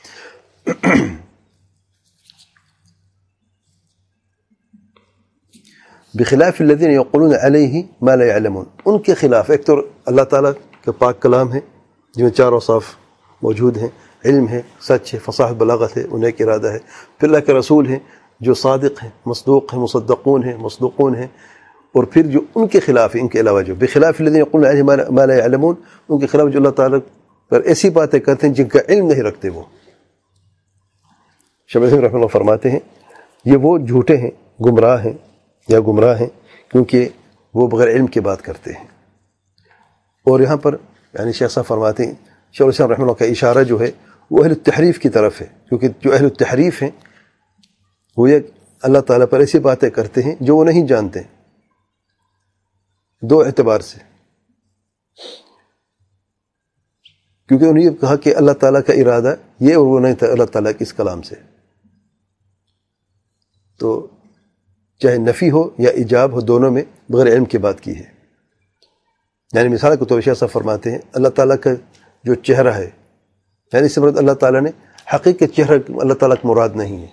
بخلاف الذین یقولون علیہ ما لا یعلمون، ان کے خلاف. ایک تو اللہ تعالیٰ کا پاک کلام ہے جن میں 4 اوصاف موجود ہیں، علم ہے، سچ ہے، فصاحت بلاغت ہے، انہیں ایک ارادہ ہے. پھر اللہ کے رسول ہیں جو صادق ہیں، مصدوق ہیں، مصدقون ہیں، مصدوقون ہیں. اور پھر جو ان کے خلاف ہے، ان کے علاوہ جو بخلاف الذین یقولون علیہ ما لا یعلمون، ان کے خلاف جو اللہ تعالیٰ پر ایسی باتیں کرتے ہیں جن کا علم نہیں رکھتے. وہ شیخ رحمہ اللہ فرماتے ہیں یہ وہ جھوٹے ہیں، گمراہ ہیں یا گمراہ ہیں، کیونکہ وہ بغیر علم کی بات کرتے ہیں. اور یہاں پر یعنی شیخ صاحب فرماتے ہیں، شیخ الاسلام رحمہ اللہ کا اشارہ جو ہے وہ اہل التحریف کی طرف ہے. کیونکہ جو اہل التحریف ہیں وہ یہ اللہ تعالیٰ پر ایسی باتیں کرتے ہیں جو وہ نہیں جانتے. 2 اعتبار سے. کیونکہ انہوں نے یہ کہا کہ اللہ تعالیٰ کا ارادہ یہ، اور وہ نہیں تھا اللہ تعالیٰ کے اس کلام سے. تو چاہے نفی ہو یا ایجاب ہو، دونوں میں بغیر علم کی بات کی ہے. یعنی مثال کے طور پر ایسا فرماتے ہیں اللہ تعالیٰ کا جو چہرہ ہے، یعنی اس سے مراد اللہ تعالیٰ نے حقیقی چہرہ اللہ تعالیٰ کا مراد نہیں ہے.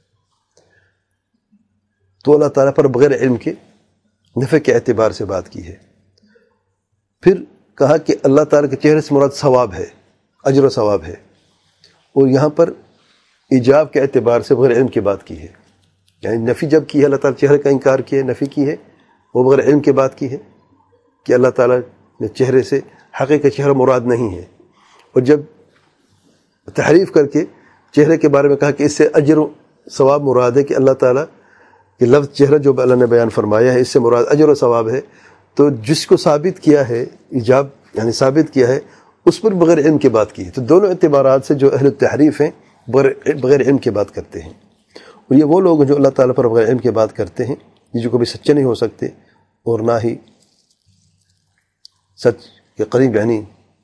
تو اللہ تعالیٰ پر بغیر علم کے نفع کے اعتبار سے بات کی ہے. پھر کہا کہ اللہ تعالیٰ کے چہرے سے مراد ثواب ہے، اجر و ثواب ہے. اور یہاں پر ایجاب کے اعتبار سے بغیر علم کی بات کی ہے. یعنی نفی جب کی ہے، اللہ تعالیٰ چہرے کا انکار کیا ہے، نفی کی ہے، وہ بغیر علم کی بات کی ہے کہ اللہ تعالیٰ نے چہرے سے حقیقی چہرہ مراد نہیں ہے. اور جب تحریف کر کے چہرے کے بارے میں کہا کہ اس سے اجر و ثواب مراد ہے، کہ اللہ تعالیٰ کہ لفظ چہرہ جو اللہ نے بیان فرمایا ہے اس سے مراد اجر و ثواب ہے. تو جس کو ثابت کیا ہے، ایجاب یعنی ثابت کیا ہے اس پر بغیر علم کی بات کی ہے. تو دونوں اعتبارات سے جو اہل التحریف ہیں بغیر علم کی بات کرتے ہیں، اور یہ وہ لوگ جو اللہ تعالیٰ پر بغیر علم کی بات کرتے ہیں یہ جو کبھی سچے نہیں ہو سکتے اور نہ ہی سچ کے قریب یعنی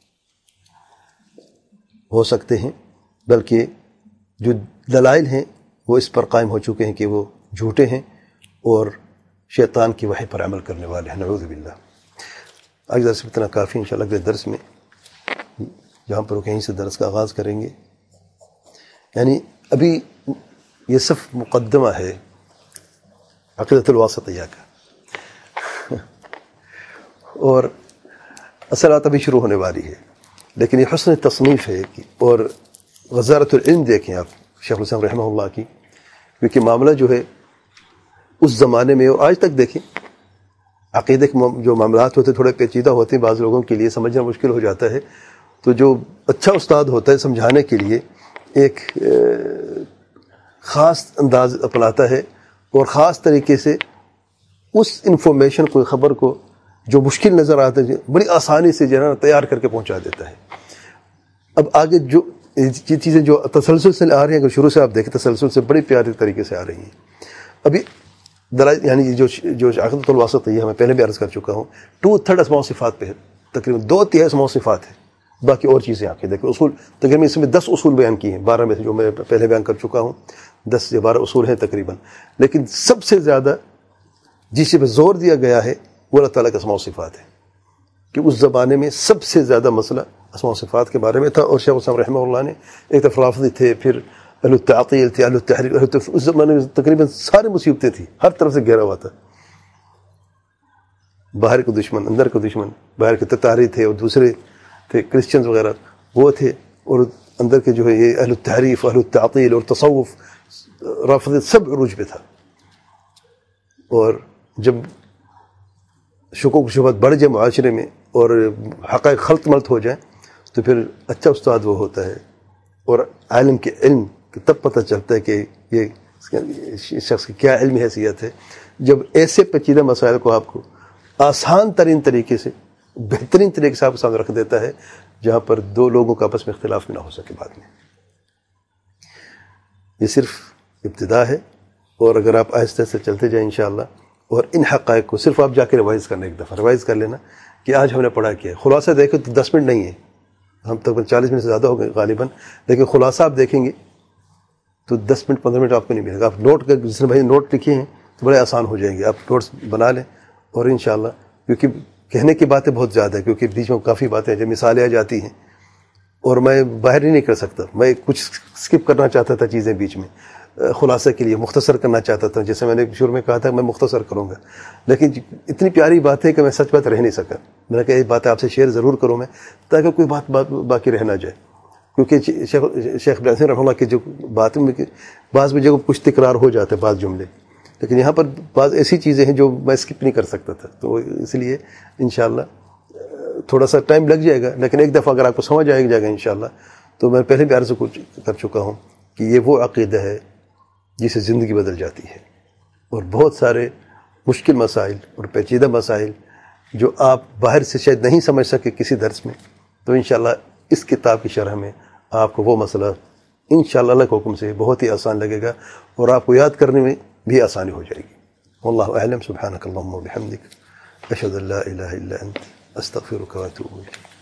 ہو سکتے ہیں، بلکہ جو دلائل ہیں وہ اس پر قائم ہو چکے ہیں کہ وہ جھوٹے ہیں اور شیطان کی وحی پر عمل کرنے والے ہیں. نعوذ باللہ. آج درس میں اتنا کافی. انشاءاللہ اگلے درس میں جہاں پر کہیں سے درس کا آغاز کریں گے. یعنی ابھی یہ صرف مقدمہ ہے عقیدۃ الواسطیہ کا، اور اصل بات ابھی شروع ہونے والی ہے، لیکن یہ حسن تصنیف ہے اور وزارت العلم دیکھیں آپ شیخ الاسلام رحمہ اللہ کی، کیونکہ معاملہ جو ہے اس زمانے میں اور آج تک دیکھیں عقیدے کے جو معاملات ہوتے تھوڑے پیچیدہ ہوتے ہیں، بعض لوگوں کے لیے سمجھنا مشکل ہو جاتا ہے. تو جو اچھا استاد ہوتا ہے سمجھانے کے لیے ایک خاص انداز اپناتا ہے اور خاص طریقے سے اس انفارمیشن کو، خبر کو جو مشکل نظر آتا ہے بڑی آسانی سے جو ہے نا تیار کر کے پہنچا دیتا ہے. اب آگے جو یہ چیزیں جو تسلسل سے آ رہی ہیں، اگر شروع سے آپ دیکھیں تسلسل سے بڑی پیارے طریقے سے آ رہی ہیں. ابھی دلائل یعنی جو عقیدۃ الواسطیہ ہے میں پہلے بھی عرض کر چکا ہوں، 2/3 اسماء و صفات پہ ہے، تقریباً 2/3 اسماء و صفات ہے، باقی اور چیزیں عقیدہ کے اصول تقریباً اس میں 10 اصول بیان کیے ہیں، 12 میں سے جو میں پہلے بیان کر چکا ہوں 10 یا 12 اصول ہیں تقریباً. لیکن سب سے زیادہ جس پہ زور دیا گیا ہے وہ اللہ تعالیٰ کے اسماء و صفات ہے، کہ اس زمانے میں سب سے زیادہ مسئلہ اسماء و صفات کے بارے میں تھا. اور شیخ الاسلام رحمہ اللہ نے ایک طرف رافضی تھے، پھر اہل التعطیل تھے، اہل التحریف، اس زمانے میں تقریباً ساری مصیبتیں تھیں، ہر طرف سے گھیرا ہوا تھا. باہر کے دشمن، اندر کے دشمن، باہر کے تتاری تھے اور دوسرے تھے کرسچنز وغیرہ وہ تھے، اور اندر کے جو ہے یہ اہل التحریف، اہل التعطیل اور تصوف رافضی سب عروج پہ تھا. اور جب شکوک و شبہات بڑھ جائے معاشرے میں اور حقائق خلط ملط ہو جائیں تو پھر اچھا استاد وہ ہوتا ہے اور عالم کے علم تب پتہ چلتا ہے کہ یہ شخص کی کیا علمی حیثیت ہے، جب ایسے پیچیدہ مسائل کو آپ کو آسان ترین طریقے سے، بہترین طریقے سے آپ کے سامنے رکھ دیتا ہے، جہاں پر دو لوگوں کا آپس میں اختلاف بھی نہ ہو سکے بعد میں. یہ صرف ابتدا ہے، اور اگر آپ آہستہ سے چلتے جائیں انشاءاللہ، اور ان حقائق کو صرف آپ جا کے ریوائز کرنا، ایک دفعہ ریوائز کر لینا کہ آج ہم نے پڑھا کیا ہے. خلاصہ دیکھیں تو 10 منٹ نہیں ہے، ہم تقریباً 40 منٹ سے زیادہ ہو گئے غالباً، لیکن خلاصہ آپ دیکھیں گے تو 10 منٹ 15 منٹ آپ کو نہیں ملے گا. آپ نوٹ کر، جس نے بھائی نوٹ لکھے ہیں تو بڑے آسان ہو جائیں گے، آپ نوٹس بنا لیں. اور انشاءاللہ کیونکہ کہنے کی باتیں بہت زیادہ ہیں، کیونکہ بیچ میں کافی باتیں ہیں، جب مثالیں آ جاتی ہیں اور میں باہر ہی نہیں کر سکتا، میں کچھ سکپ کرنا چاہتا تھا چیزیں بیچ میں، خلاصہ کے لیے مختصر کرنا چاہتا تھا، جیسے میں نے شروع میں کہا تھا میں مختصر کروں گا، لیکن اتنی پیاری بات ہے کہ میں سچ بات رہ نہیں سکا. میں نے کہا یہ باتیں آپ سے شیئر ضرور کروں میں، تاکہ کوئی بات باقی رہ نہ جائے. کیونکہ شیخ ابن عثیمین رحمہ اللہ کی جو باتیں میں بعض میں جگہ کچھ تکرار ہو جاتے ہیں بعض جملے، لیکن یہاں پر بعض ایسی چیزیں ہیں جو میں سکپ نہیں کر سکتا تھا، تو اس لیے انشاءاللہ تھوڑا سا ٹائم لگ جائے گا، لیکن ایک دفعہ اگر آپ کو سمجھ آئے جائے گا انشاءاللہ. تو میں پہلے بھی عرض کر چکا ہوں کہ یہ وہ عقیدہ ہے جس سے زندگی بدل جاتی ہے، اور بہت سارے مشکل مسائل اور پیچیدہ مسائل جو آپ باہر سے شاید نہیں سمجھ سکے کسی درس میں، تو انشاءاللہ اس کتاب کی شرح میں آپ کو وہ مسئلہ انشاءاللہ اللہ کے حکم سے بہت ہی آسان لگے گا، اور آپ کو یاد کرنے میں بھی آسانی ہو جائے گی. واللہ اعلم. سبحانک اللہم و بحمدک، اشہد ان لا الہ الا انت، استغفرک و اتوب الیک.